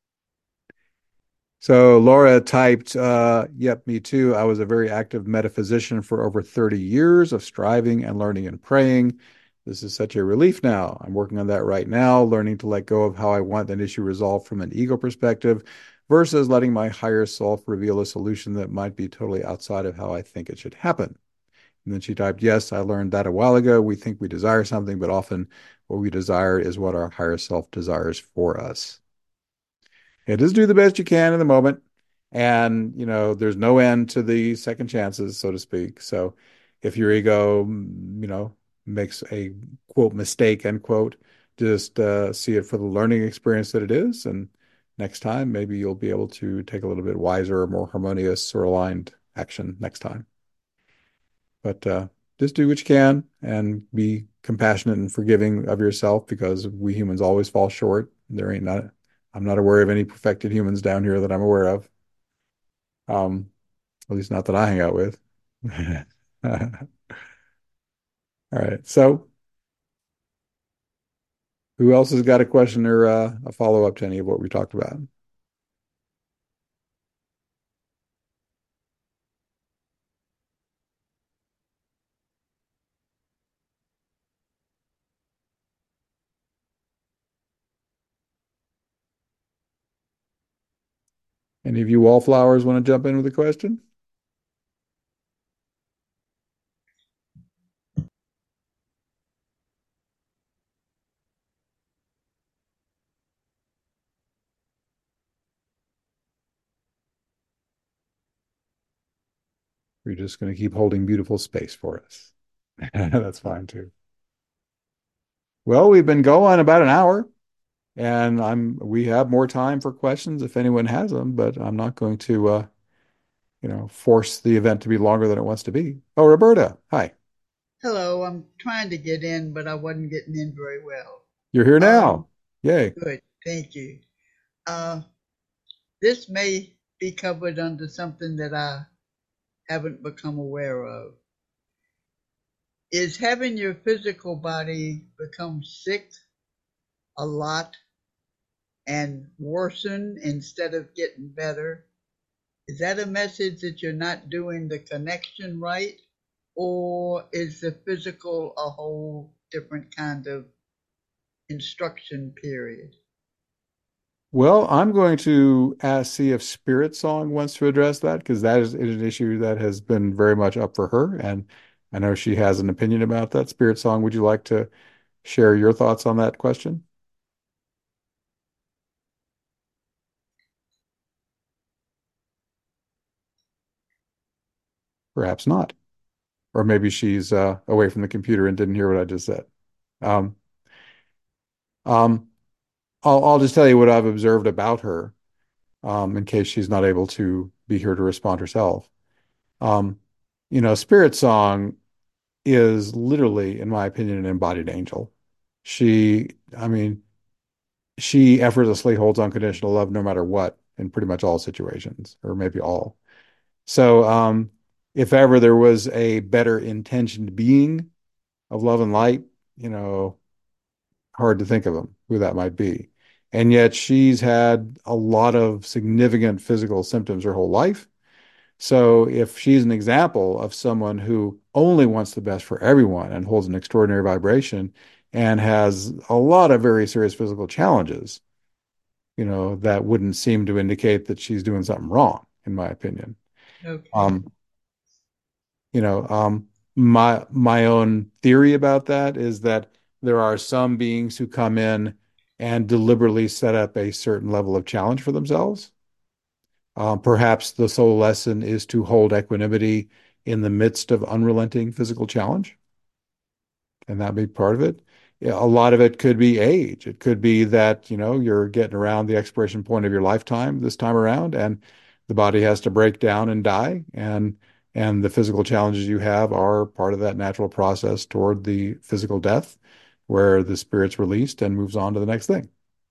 So Laura typed, uh, yep, me too. I was a very active metaphysician for over thirty years of striving and learning and praying. This is such a relief now. I'm working on that right now, learning to let go of how I want an issue resolved from an ego perspective versus letting my higher self reveal a solution that might be totally outside of how I think it should happen. And then she typed, yes, I learned that a while ago. We think we desire something, but often what we desire is what our higher self desires for us. Yeah, just do the best you can in the moment. And, you know, there's no end to the second chances, so to speak. So if your ego, mm, you know, makes a quote mistake, end quote, just uh, see it for the learning experience that it is. And next time, maybe you'll be able to take a little bit wiser or more harmonious or aligned action next time. But uh, just do what you can and be compassionate and forgiving of yourself because we humans always fall short. There ain't not, I'm not aware of any perfected humans down here that I'm aware of. Um, at least not that I hang out with. All right. So who else has got a question or uh, a follow-up to any of what we talked about? Any of you wallflowers want to jump in with a question? You're just going to keep holding beautiful space for us. That's fine too. Well, we've been going about an hour, and I'm we have more time for questions if anyone has them, but I'm not going to uh, you know, force the event to be longer than it wants to be. Oh, Roberta, hi. Hello, I'm trying to get in, but I wasn't getting in very well. You're here Um, now. Yay. good, thank you. Uh, this may be covered under something that I haven't become aware of. Is having your physical body become sick a lot and worsen instead of getting better? Is that a message that you're not doing the connection right? Or is the physical a whole different kind of instruction period? Well, I'm going to ask, see if Spirit Song wants to address that because that is, is an issue that has been very much up for her, and I know she has an opinion about that. Spirit Song, would you like to share your thoughts on that question? Perhaps not. Or maybe she's uh, away from the computer and didn't hear what I just said. Um, um, I'll, I'll just tell you what I've observed about her, um, in case she's not able to be here to respond herself. Um, you know, Spirit Song is literally, in my opinion, an embodied angel. She, I mean, she effortlessly holds unconditional love no matter what in pretty much all situations, or maybe all. So, um, if ever there was a better intentioned being of love and light, you know, hard to think of them, who that might be. And yet she's had a lot of significant physical symptoms her whole life. So if she's an example of someone who only wants the best for everyone and holds an extraordinary vibration and has a lot of very serious physical challenges, you know, that wouldn't seem to indicate that she's doing something wrong, in my opinion. Okay. Um, you know, um, my my own theory about that is that there are some beings who come in and deliberately set up a certain level of challenge for themselves. Um, perhaps the sole lesson is to hold equanimity in the midst of unrelenting physical challenge. Can that be part of it? Yeah, a lot of it could be age. It could be that, you know, you're getting around the expiration point of your lifetime this time around, and the body has to break down and die, and and the physical challenges you have are part of that natural process toward the physical death, where the spirit's released and moves on to the next thing.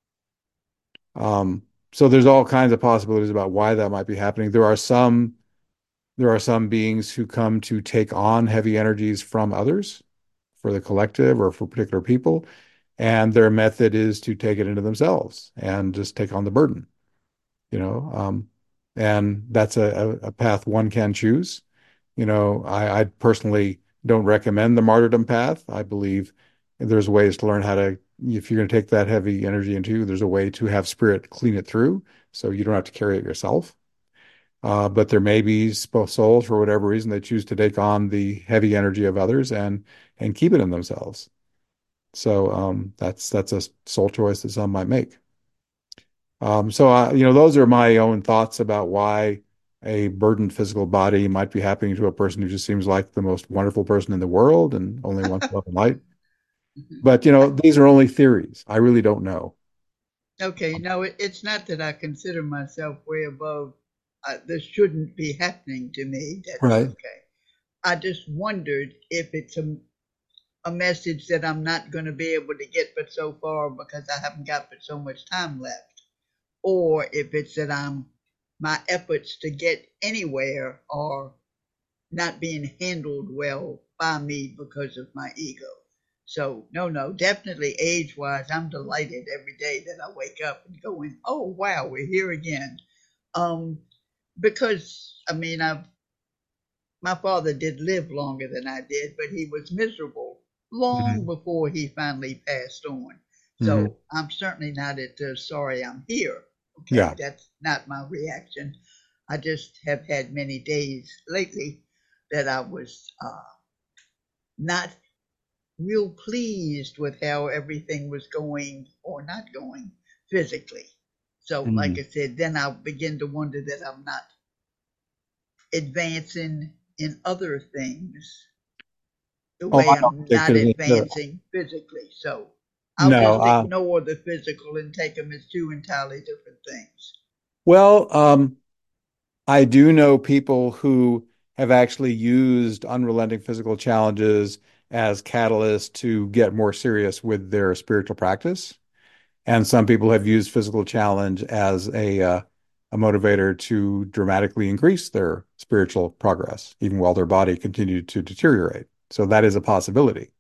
Um, so there's all kinds of possibilities about why that might be happening. There are some there are some beings who come to take on heavy energies from others for the collective or for particular people, and their method is to take it into themselves and just take on the burden, you know. Um, and that's a, a path one can choose. You know, I, I personally don't recommend the martyrdom path. I believe there's ways to learn how to, if you're going to take that heavy energy into you, there's a way to have spirit clean it through so you don't have to carry it yourself. Uh, but there may be souls, for whatever reason, they choose to take on the heavy energy of others and and keep it in themselves. So um, that's that's a soul choice that some might make. Um, so uh, you know, those are my own thoughts about why a burdened physical body might be happening to a person who just seems like the most wonderful person in the world and only wants love and light. But you know, these are only theories. I really don't know. Okay, no, it, it's not that I consider myself way above. Uh, this shouldn't be happening to me. That's Right. okay. I just wondered if it's a, a message that I'm not going to be able to get but so far because I haven't got but so much time left, or if it's that I'm my efforts to get anywhere are not being handled well by me because of my ego. So no, no, definitely age wise, I'm delighted every day that I wake up and going, oh wow, we're here again. Um, because I mean, I've my father did live longer than I did, but he was miserable long Mhm. before he finally passed on. Mhm. So I'm certainly not at the sorry I'm here. Okay, Yeah. that's not my reaction. I just have had many days lately that I was uh, not real pleased with how everything was going or not going physically. So, like Mhm. I said, then I begin to wonder that I'm not advancing in other things the Oh, way I don't I'm take not it as a, advancing physically. So I'll no. just Uh, ignore the physical and take them as two entirely different things. well, um, I do know people who have actually used unrelenting physical challenges as catalysts to get more serious with their spiritual practice. And some people have used physical challenge as a uh, a motivator to dramatically increase their spiritual progress, even while their body continued to deteriorate. So that is a possibility.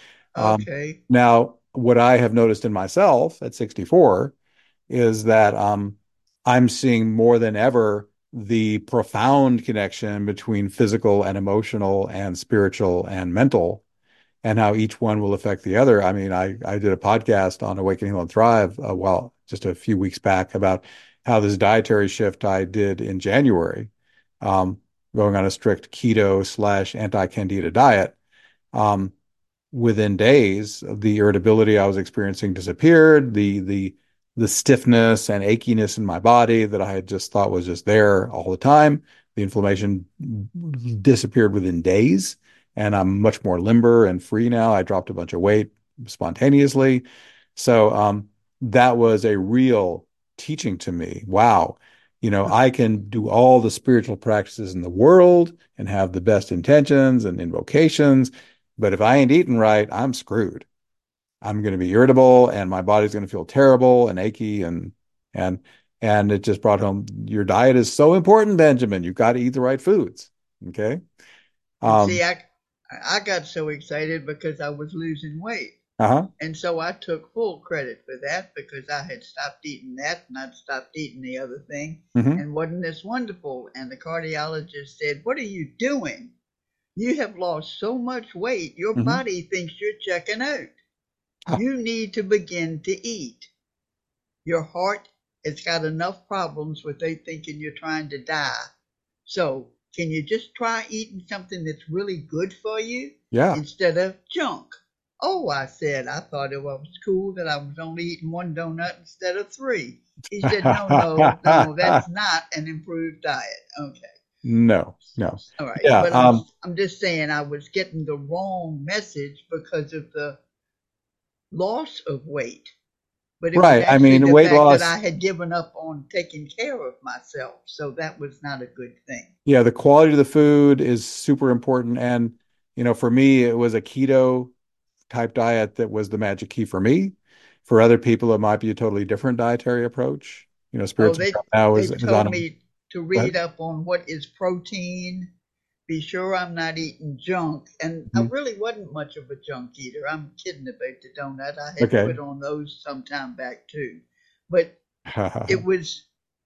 Um, Okay. Now, what I have noticed in myself at sixty-four is that um, I'm seeing more than ever the profound connection between physical and emotional and spiritual and mental, and how each one will affect the other. I mean, I I did a podcast on Awaken, Heal, and Thrive, uh, well, just a few weeks back about how this dietary shift I did in January, um, going on a strict keto slash anti-candida diet. Um, Within days, the irritability I was experiencing disappeared. The the the stiffness and achiness in my body that I had just thought was just there all the time, the inflammation disappeared within days, and I'm much more limber and free now. I dropped a bunch of weight spontaneously. So um, that was a real teaching to me. Wow. You know, I can do all the spiritual practices in the world and have the best intentions and invocations, but if I ain't eating right, I'm screwed. I'm going to be irritable and my body's going to feel terrible and achy and and and it just brought home your diet is so important, Benjamin. You've got to eat the right foods. Okay. And Um, see, I I got so excited because I was losing weight. uh-huh. And so I took full credit for that because I had stopped eating that and I'd stopped eating the other thing. Hmm. And wasn't this wonderful? And the cardiologist said, "What are you doing? You have lost so much weight, your Hmm. body thinks you're checking out. Huh. You need to begin to eat. Your heart has got enough problems with they thinking you're trying to die. So can you just try eating something that's really good for you Yeah. instead of junk?" "Oh," I said, "I thought it was cool that I was only eating one donut instead of three." He said, "No, no, no, that's not an improved diet." Okay. No, no. All right. Yeah. But I'm Um, I'm just saying I was getting the wrong message because of the loss of weight. But it was right. I actually mean, the weight fact that loss, I had given up on taking care of myself. So that was not a good thing. yeah, the quality of the food is super important. And, you know, for me, it was a keto type diet that was the magic key for me. For other people, it might be a totally different dietary approach. You know, Oh, Spirits they now is, they've is on told a, me to but read up on what is protein, be sure I'm not eating junk. And I mhm. really wasn't much of a junk eater. I'm kidding about the donut. I had Okay. quit on those some time back too. But it was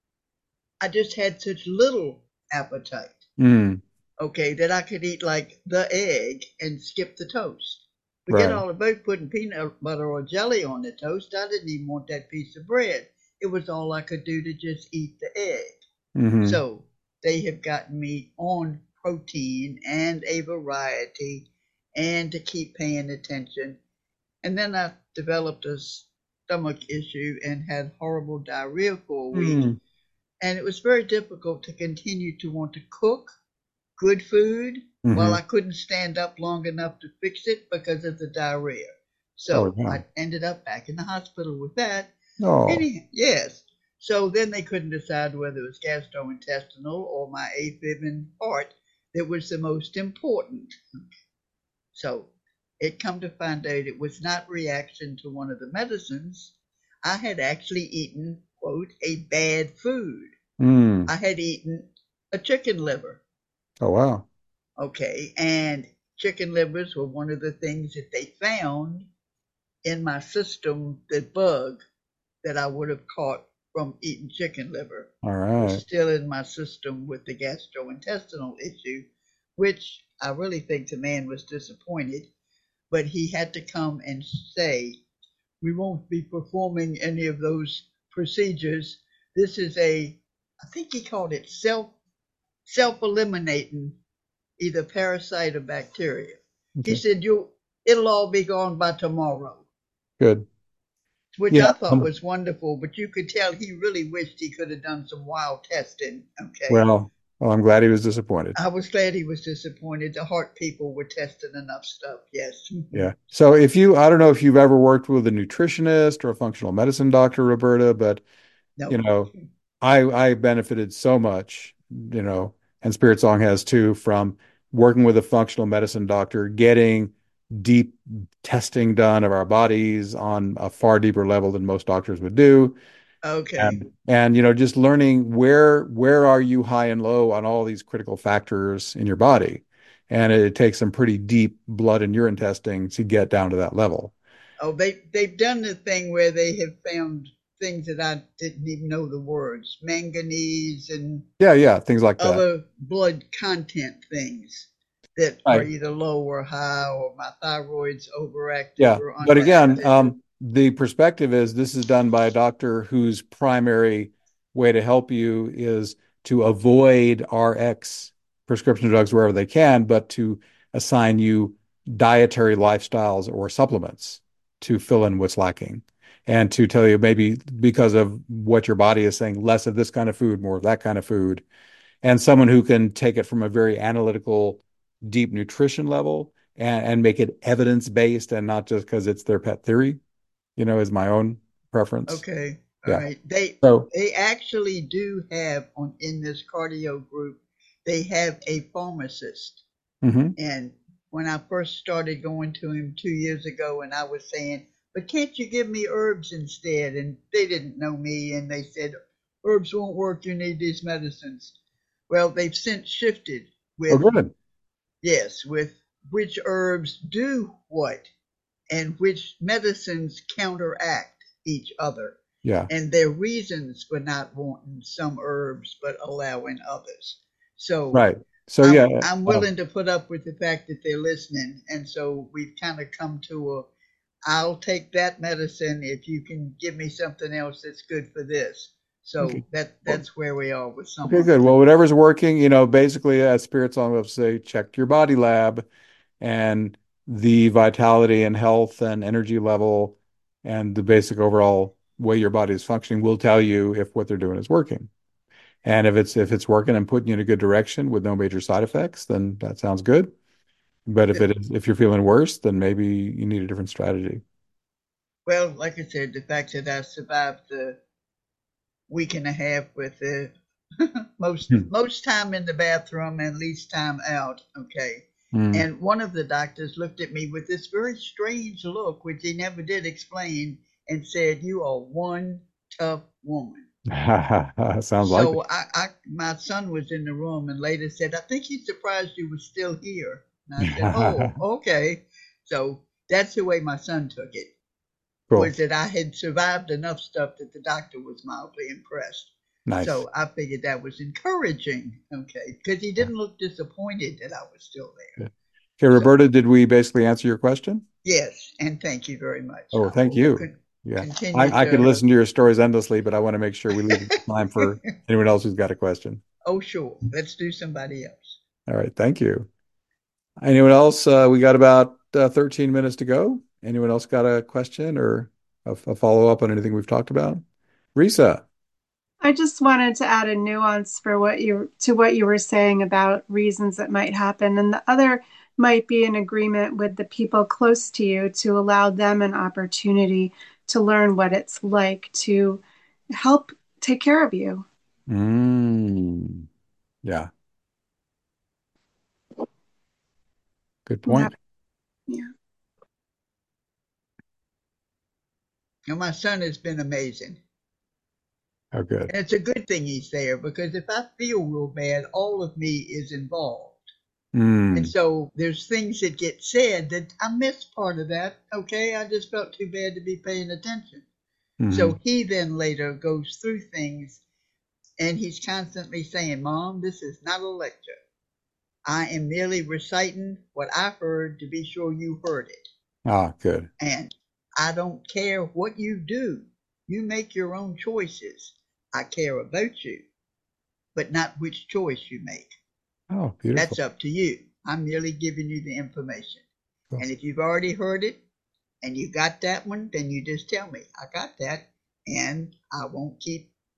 I just had such little appetite, Mm, okay, that I could eat like the egg and skip the toast. Forget right. all about putting peanut butter or jelly on the toast. I didn't even want that piece of bread. It was all I could do to just eat the egg. Hmm. So they have gotten me on protein and a variety and to keep paying attention. And then I developed a stomach issue and had horrible diarrhea for a week. Mm, And it was very difficult to continue to want to cook good food while hmm. I couldn't stand up long enough to fix it because of the diarrhea. Oh, So yeah. I ended up back in the hospital with that. Oh, Any, yes. So then they couldn't decide whether it was gastrointestinal or my AFib and heart that was the most important. So it come to find out it was not reaction to one of the medicines. I had actually eaten, quote, a bad food. mm. I had eaten a chicken liver. Oh, wow. Okay. And chicken livers were one of the things that they found in my system, the bug that I would have caught from eating chicken liver All was right. still in my system with the gastrointestinal issue, which I really think the man was disappointed, but he had to come and say, "We won't be performing any of those procedures. This is a," I think he called it self self eliminating either parasite or bacteria. He Okay. said, "You, it'll all be gone by tomorrow," Good. which Yeah. I thought Um, was wonderful. But you could tell he really wished he could have done some wild testing. Okay, well, Well, I'm glad he was disappointed. I was glad he was disappointed. The heart people were testing enough stuff. Yes. Yeah. So if you, I don't know if you've ever worked with a nutritionist or a functional medicine doctor, Roberta, but you No. know, I I benefited so much, you know, and Spirit Song has too, from working with a functional medicine doctor, getting deep testing done of our bodies on a far deeper level than most doctors would do. Okay. And and you know, just learning where where are you high and low on all these critical factors in your body. And it takes some pretty deep blood and urine testing to get down to that level. Oh, they they've done the thing where they have found things that I didn't even know the words, manganese and Yeah, yeah, things like that. other blood content things that are Right. either low or high, or my thyroid's overactive Yeah. or But again, underactive. um, the perspective is this is done by a doctor whose primary way to help you is to avoid R X prescription drugs wherever they can, but to assign you dietary lifestyles or supplements to fill in what's lacking. And to tell you maybe because of what your body is saying, less of this kind of food, more of that kind of food, and someone who can take it from a very analytical, deep nutrition level and, and make it evidence based and not just because it's their pet theory, you know, is my own preference. Okay. All Yeah. right. They So, they actually do have on in this cardio group, they have a pharmacist. mhm. And when I first started going to him two years ago, and I was saying, but can't you give me herbs instead? And they didn't know me, and they said, herbs won't work. You need these medicines. Well, they've since shifted Oh, with, good. yes, with which herbs do what and which medicines counteract each other Yeah. and their reasons for not wanting some herbs but allowing others. So Right. So, I'm yeah. I'm Uh, willing to put up with the fact that they're listening, and so we've kind of come to a. I'll take that medicine if you can give me something else that's good for this. okay. So that Well, that's where we are with some okay, of good. it. Well, whatever's working, you know, basically, as Spirit Song will say, check your body lab and the vitality and health and energy level and the basic overall way your body is functioning will tell you if what they're doing is working. And if it's if it's working and putting you in a good direction with no major side effects, then that sounds good. But if it is if you're feeling worse, then maybe you need a different strategy. Well, like I said, the fact that I survived the week and a half with the most Hmm. most time in the bathroom and least time out. Okay. Hmm. And one of the doctors looked at me with this very strange look, which he never did explain, and said, "You are one tough woman." Sounds like it. So I, I, my son was in the room and later said, "I think he's surprised you were still here." And I said, "Oh, okay." So that's the way my son took it, Cool. was that I had survived enough stuff that the doctor was mildly impressed. Nice. So I figured that was encouraging, okay, because he didn't look disappointed that I was still there. Good. Okay, So Roberta, did we basically answer your question? yes, and thank you very much. Oh, I thank will you. con- Yeah. continue I, I could to. listen to your stories endlessly, but I want to make sure we leave time for anyone else who's got a question. Oh, sure. Let's do somebody else. All right. Thank you. Anyone else? Uh, we got about uh, thirteen minutes to go. Anyone else got a question or a, a follow-up on anything we've talked about? Risa. I just wanted to add a nuance for what you to what you were saying about reasons that might happen, and the other might be an agreement with the people close to you to allow them an opportunity to learn what it's like to help take care of you. Mm, yeah. Good Yeah. point. Yeah. And my son has been amazing. Oh, good. And it's a good thing he's there because if I feel real bad, all of me is involved. And Mm, so there's things that get said that I missed part of that. Okay, I just felt too bad to be paying attention. mhm. So he then later goes through things and he's constantly saying, "Mom, this is not a lecture. I am merely reciting what I heard to be sure you heard it. Ah, good. And I don't care what you do. You make your own choices. I care about you, but not which choice you make. Oh, That's beautiful. up to you. I'm merely giving you the information. Cool. And if you've already heard it and you got that one, then you just tell me, I got that, and I won't keep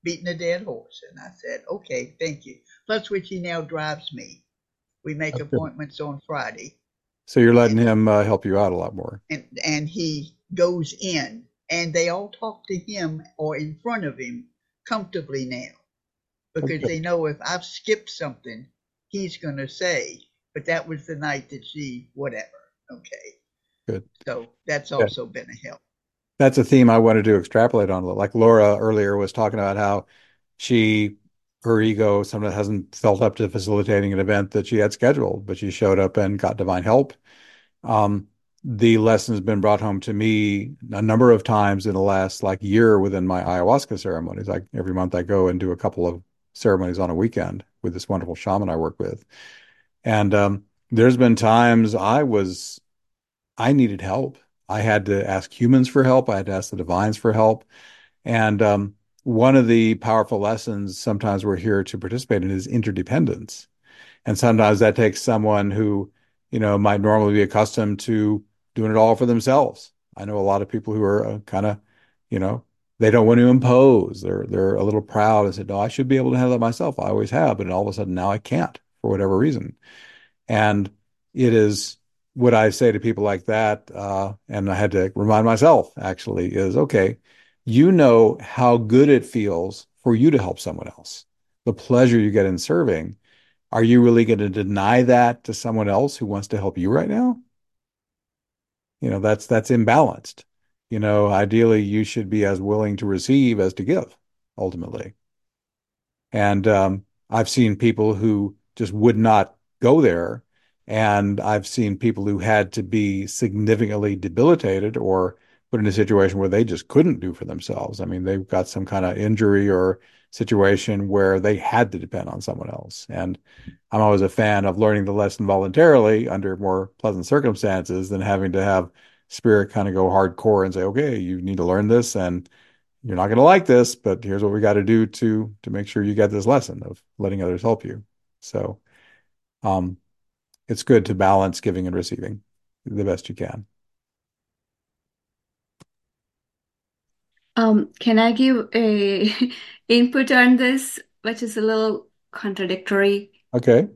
beating a dead horse. And I said, okay, thank you. Plus, which he now drives me. We make That's good. appointments on Friday, So you're letting and him uh, help you out a lot more. and and he goes in, and they all talk to him or in front of him comfortably now because Okay. they know if I've skipped something, he's going to say, but that was the night that she, whatever. Okay. Good. So that's Yeah. also been a help. That's a theme I wanted to extrapolate on. Like Laura earlier was talking about how she, her ego sometimes hasn't felt up to facilitating an event that she had scheduled, but she showed up and got divine help. Um, the lesson has been brought home to me a number of times in the last like year within my ayahuasca ceremonies. Like every month I go and do a couple of ceremonies on a weekend with this wonderful shaman I work with. And um, there's been times I was, I needed help. I had to ask humans for help. I had to ask the divines for help. And um, one of the powerful lessons sometimes we're here to participate in is interdependence. And sometimes that takes someone who, you know, might normally be accustomed to doing it all for themselves. I know a lot of people who are uh, kind of, you know, they don't want to impose. They're they're a little proud and said, no, I should be able to handle it myself. I always have, but all of a sudden now I can't for whatever reason. And it is what I say to people like that, uh, and I had to remind myself actually, is okay, you know how good it feels for you to help someone else, the pleasure you get in serving. Are you really going to deny that to someone else who wants to help you right now? You know, that's that's imbalanced. You know, ideally you should be as willing to receive as to give, ultimately. And um, I've seen people who just would not go there. And I've seen people who had to be significantly debilitated or put in a situation where they just couldn't do for themselves. I mean, they've got some kind of injury or situation where they had to depend on someone else. And I'm always a fan of learning the lesson voluntarily under more pleasant circumstances than having to have spirit kind of go hardcore and say, okay, you need to learn this and you're not going to like this, but here's what we got to do to to make sure you get this lesson of letting others help you. So um, it's good to balance giving and receiving the best you can. Um, can I give a input on this, which is a little contradictory? Okay.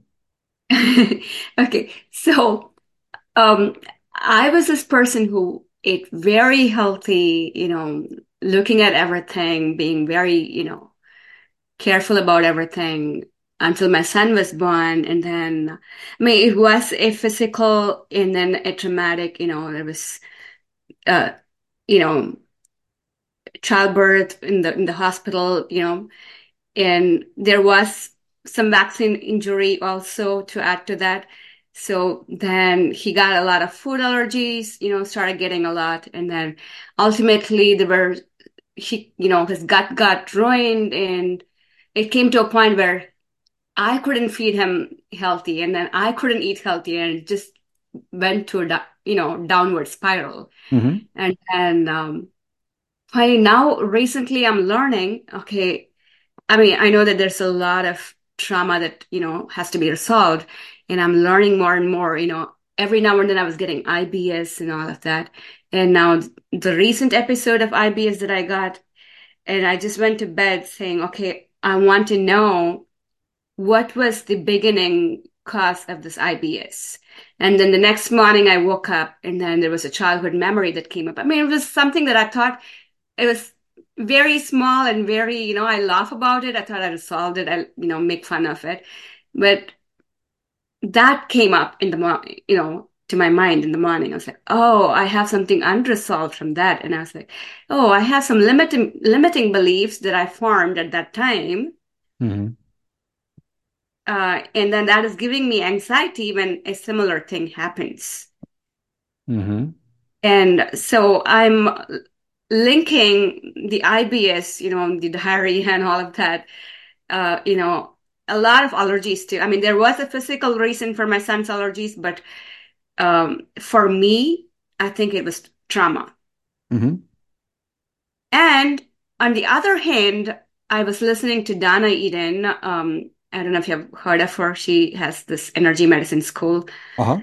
Okay, so um, I was this person who ate very healthy, you know, looking at everything, being very, you know, careful about everything until my son was born. And then, I mean, it was a physical and then a traumatic, you know, there was, uh, you know, childbirth in the in the hospital, you know, and there was some vaccine injury also to add to that. So then he got a lot of food allergies, you know, started getting a lot, and then ultimately there were he, you know, his gut got ruined, and it came to a point where I couldn't feed him healthy, and then I couldn't eat healthy, and it just went to a da- you know downward spiral. Mm-hmm. And and um, finally now recently I'm learning. Okay, I mean I know that there's a lot of trauma that you know has to be resolved, and I'm learning more and more. You know, every now and then I was getting I B S and all of that, and now the recent episode of I B S that I got, and I just went to bed saying, okay, I want to know what was the beginning cause of this I B S? And then the next morning I woke up and then there was a childhood memory that came up. I mean, it was something that I thought it was very small and very, you know, I laugh about it. I thought I resolved it. I, you know, make fun of it. But that came up in the morning, you know, to my mind in the morning. I was like, oh, I have something unresolved from that. And I was like, oh, I have some limiting limiting beliefs that I formed at that time. Mm-hmm. Uh, and then that is giving me anxiety when a similar thing happens. Mm-hmm. And so I'm linking the I B S, you know, the diarrhea and all of that, uh, you know, a lot of allergies too. I mean, there was a physical reason for my son's allergies, but um, for me, I think it was trauma. Mm-hmm. And on the other hand, I was listening to Donna Eden. Um, I don't know if you've heard of her. She has this energy medicine school. Uh-huh.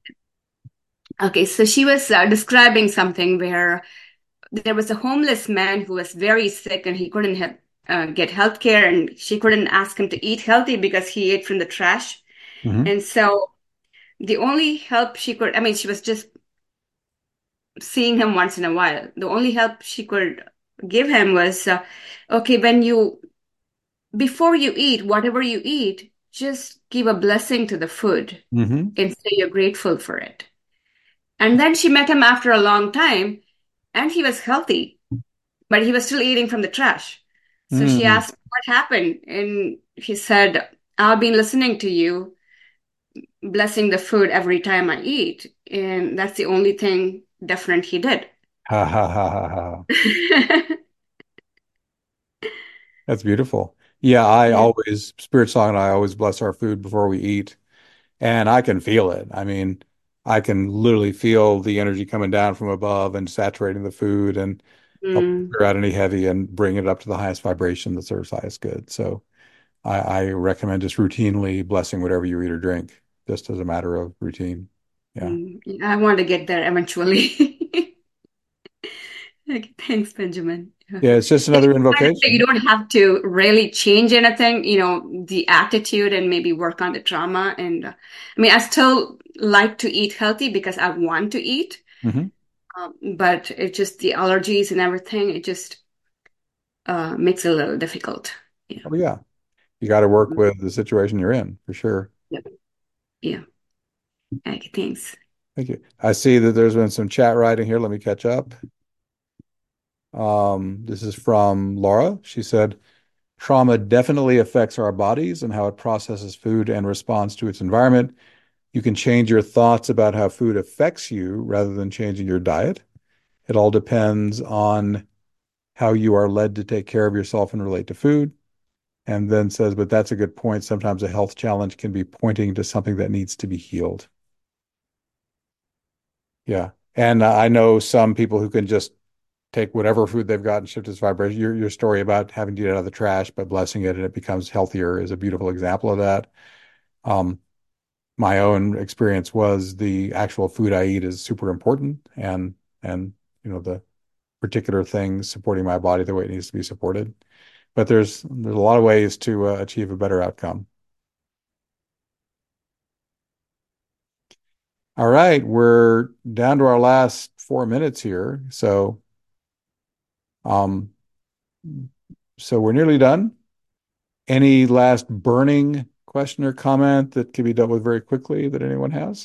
Okay, so she was uh, describing something where there was a homeless man who was very sick and he couldn't have, uh, get health care, and she couldn't ask him to eat healthy because he ate from the trash. Hmm. And so the only help she could, I mean, she was just seeing him once in a while. The only help she could give him was, uh, okay, when you, before you eat, whatever you eat, just give a blessing to the food Hmm. and say you're grateful for it. And then she met him after a long time, and he was healthy, but he was still eating from the trash. So she Hmm. asked what happened, and he said, I've been listening to you, blessing the food every time I eat, and that's the only thing different he did. Ha ha ha ha ha. That's beautiful. Yeah, I Yeah. always, Spirit Song and I always bless our food before we eat. And I can feel it. I mean, I can literally feel the energy coming down from above and saturating the food and help Mm, clear out any heavy and bring it up to the highest vibration that serves highest good. So I, I recommend just routinely blessing whatever you eat or drink, just as a matter of routine. Yeah. mm. I want to get there eventually. Okay, thanks, Benjamin. Yeah. Yeah, it's just And another you invocation. don't have to really change anything, you know, the attitude and maybe work on the trauma. And uh, I mean, I still like to eat healthy because I want to eat, Hmm. um, but it's just the allergies and everything. It just uh, makes it a little difficult. Yeah. Oh, yeah. You got to work Mhm. with the situation you're in for sure. Yep. Yeah. Okay, thanks. Thank you. I see that there's been some chat writing here. Let me catch up. Um, this is from Laura. She said, trauma definitely affects our bodies and how it processes food and responds to its environment. You can change your thoughts about how food affects you rather than changing your diet. It all depends on how you are led to take care of yourself and relate to food. And then says, but that's a good point. Sometimes a health challenge can be pointing to something that needs to be healed. Yeah. And uh, I know some people who can just take whatever food they've got and shift its vibration. Your your story about having to eat it out of the trash but blessing it and it becomes healthier is a beautiful example of that. Um, my own experience was the actual food I eat is super important, and and you know the particular things supporting my body the way it needs to be supported. But there's there's a lot of ways to uh, achieve a better outcome. All right, we're down to our last four minutes here, so um, so we're nearly done. Any last burning question or comment that can be dealt with very quickly that anyone has?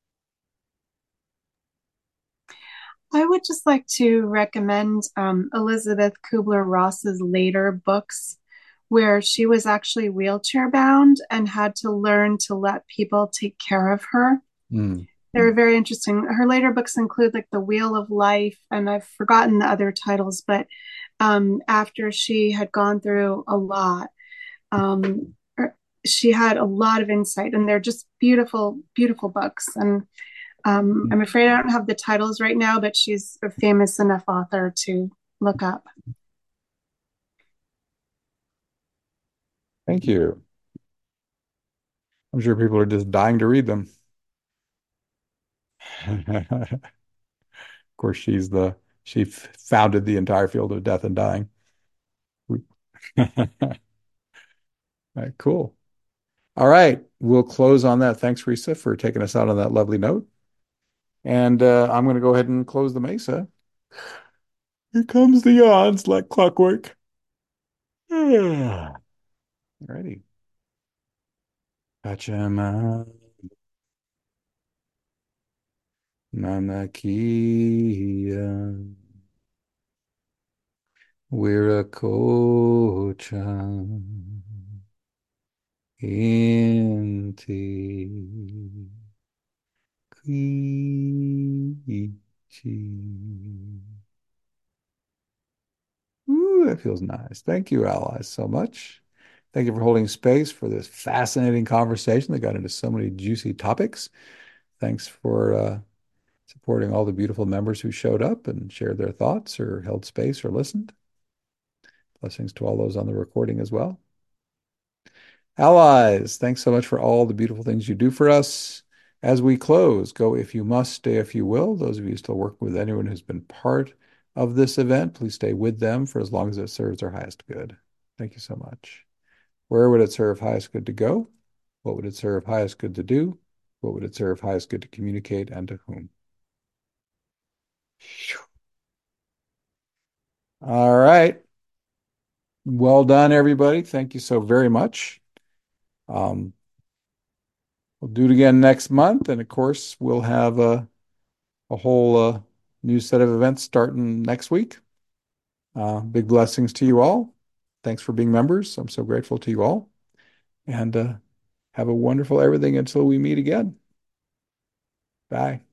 I would just like to recommend um, Elizabeth Kubler-Ross's later books, where she was actually wheelchair bound and had to learn to let people take care of her. Mm. They were very interesting. Her later books include like The Wheel of Life, and I've forgotten the other titles, but um, after she had gone through a lot, um, er, she had a lot of insight, and they're just beautiful, beautiful books. And um, I'm afraid I don't have the titles right now, but she's a famous enough author to look up. Thank you. I'm sure people are just dying to read them. Of course, she's the she founded the entire field of death and dying. All right, cool. All right, we'll close on that. Thanks, Risa, for taking us out on that lovely note. And uh, I'm going to go ahead and close the mesa. Here comes the yawns like clockwork. Alrighty. Pachamama, Namakia, Wiracocha, Inti, Kichi. Ooh, that feels nice. Thank you, allies, so much. Thank you for holding space for this fascinating conversation that got into so many juicy topics. Thanks for uh, supporting all the beautiful members who showed up and shared their thoughts or held space or listened. Blessings to all those on the recording as well. Allies, thanks so much for all the beautiful things you do for us. As we close, go if you must, stay if you will. Those of you still working with anyone who's been part of this event, please stay with them for as long as it serves their highest good. Thank you so much. Where would it serve highest good to go? What would it serve highest good to do? What would it serve highest good to communicate, and to whom? All right. Well done, everybody. Thank you so very much. Um, we'll do it again next month. And of course, we'll have a, a whole uh, new set of events starting next week. Uh, big blessings to you all. Thanks for being members. I'm so grateful to you all. And uh, have a wonderful everything until we meet again. Bye.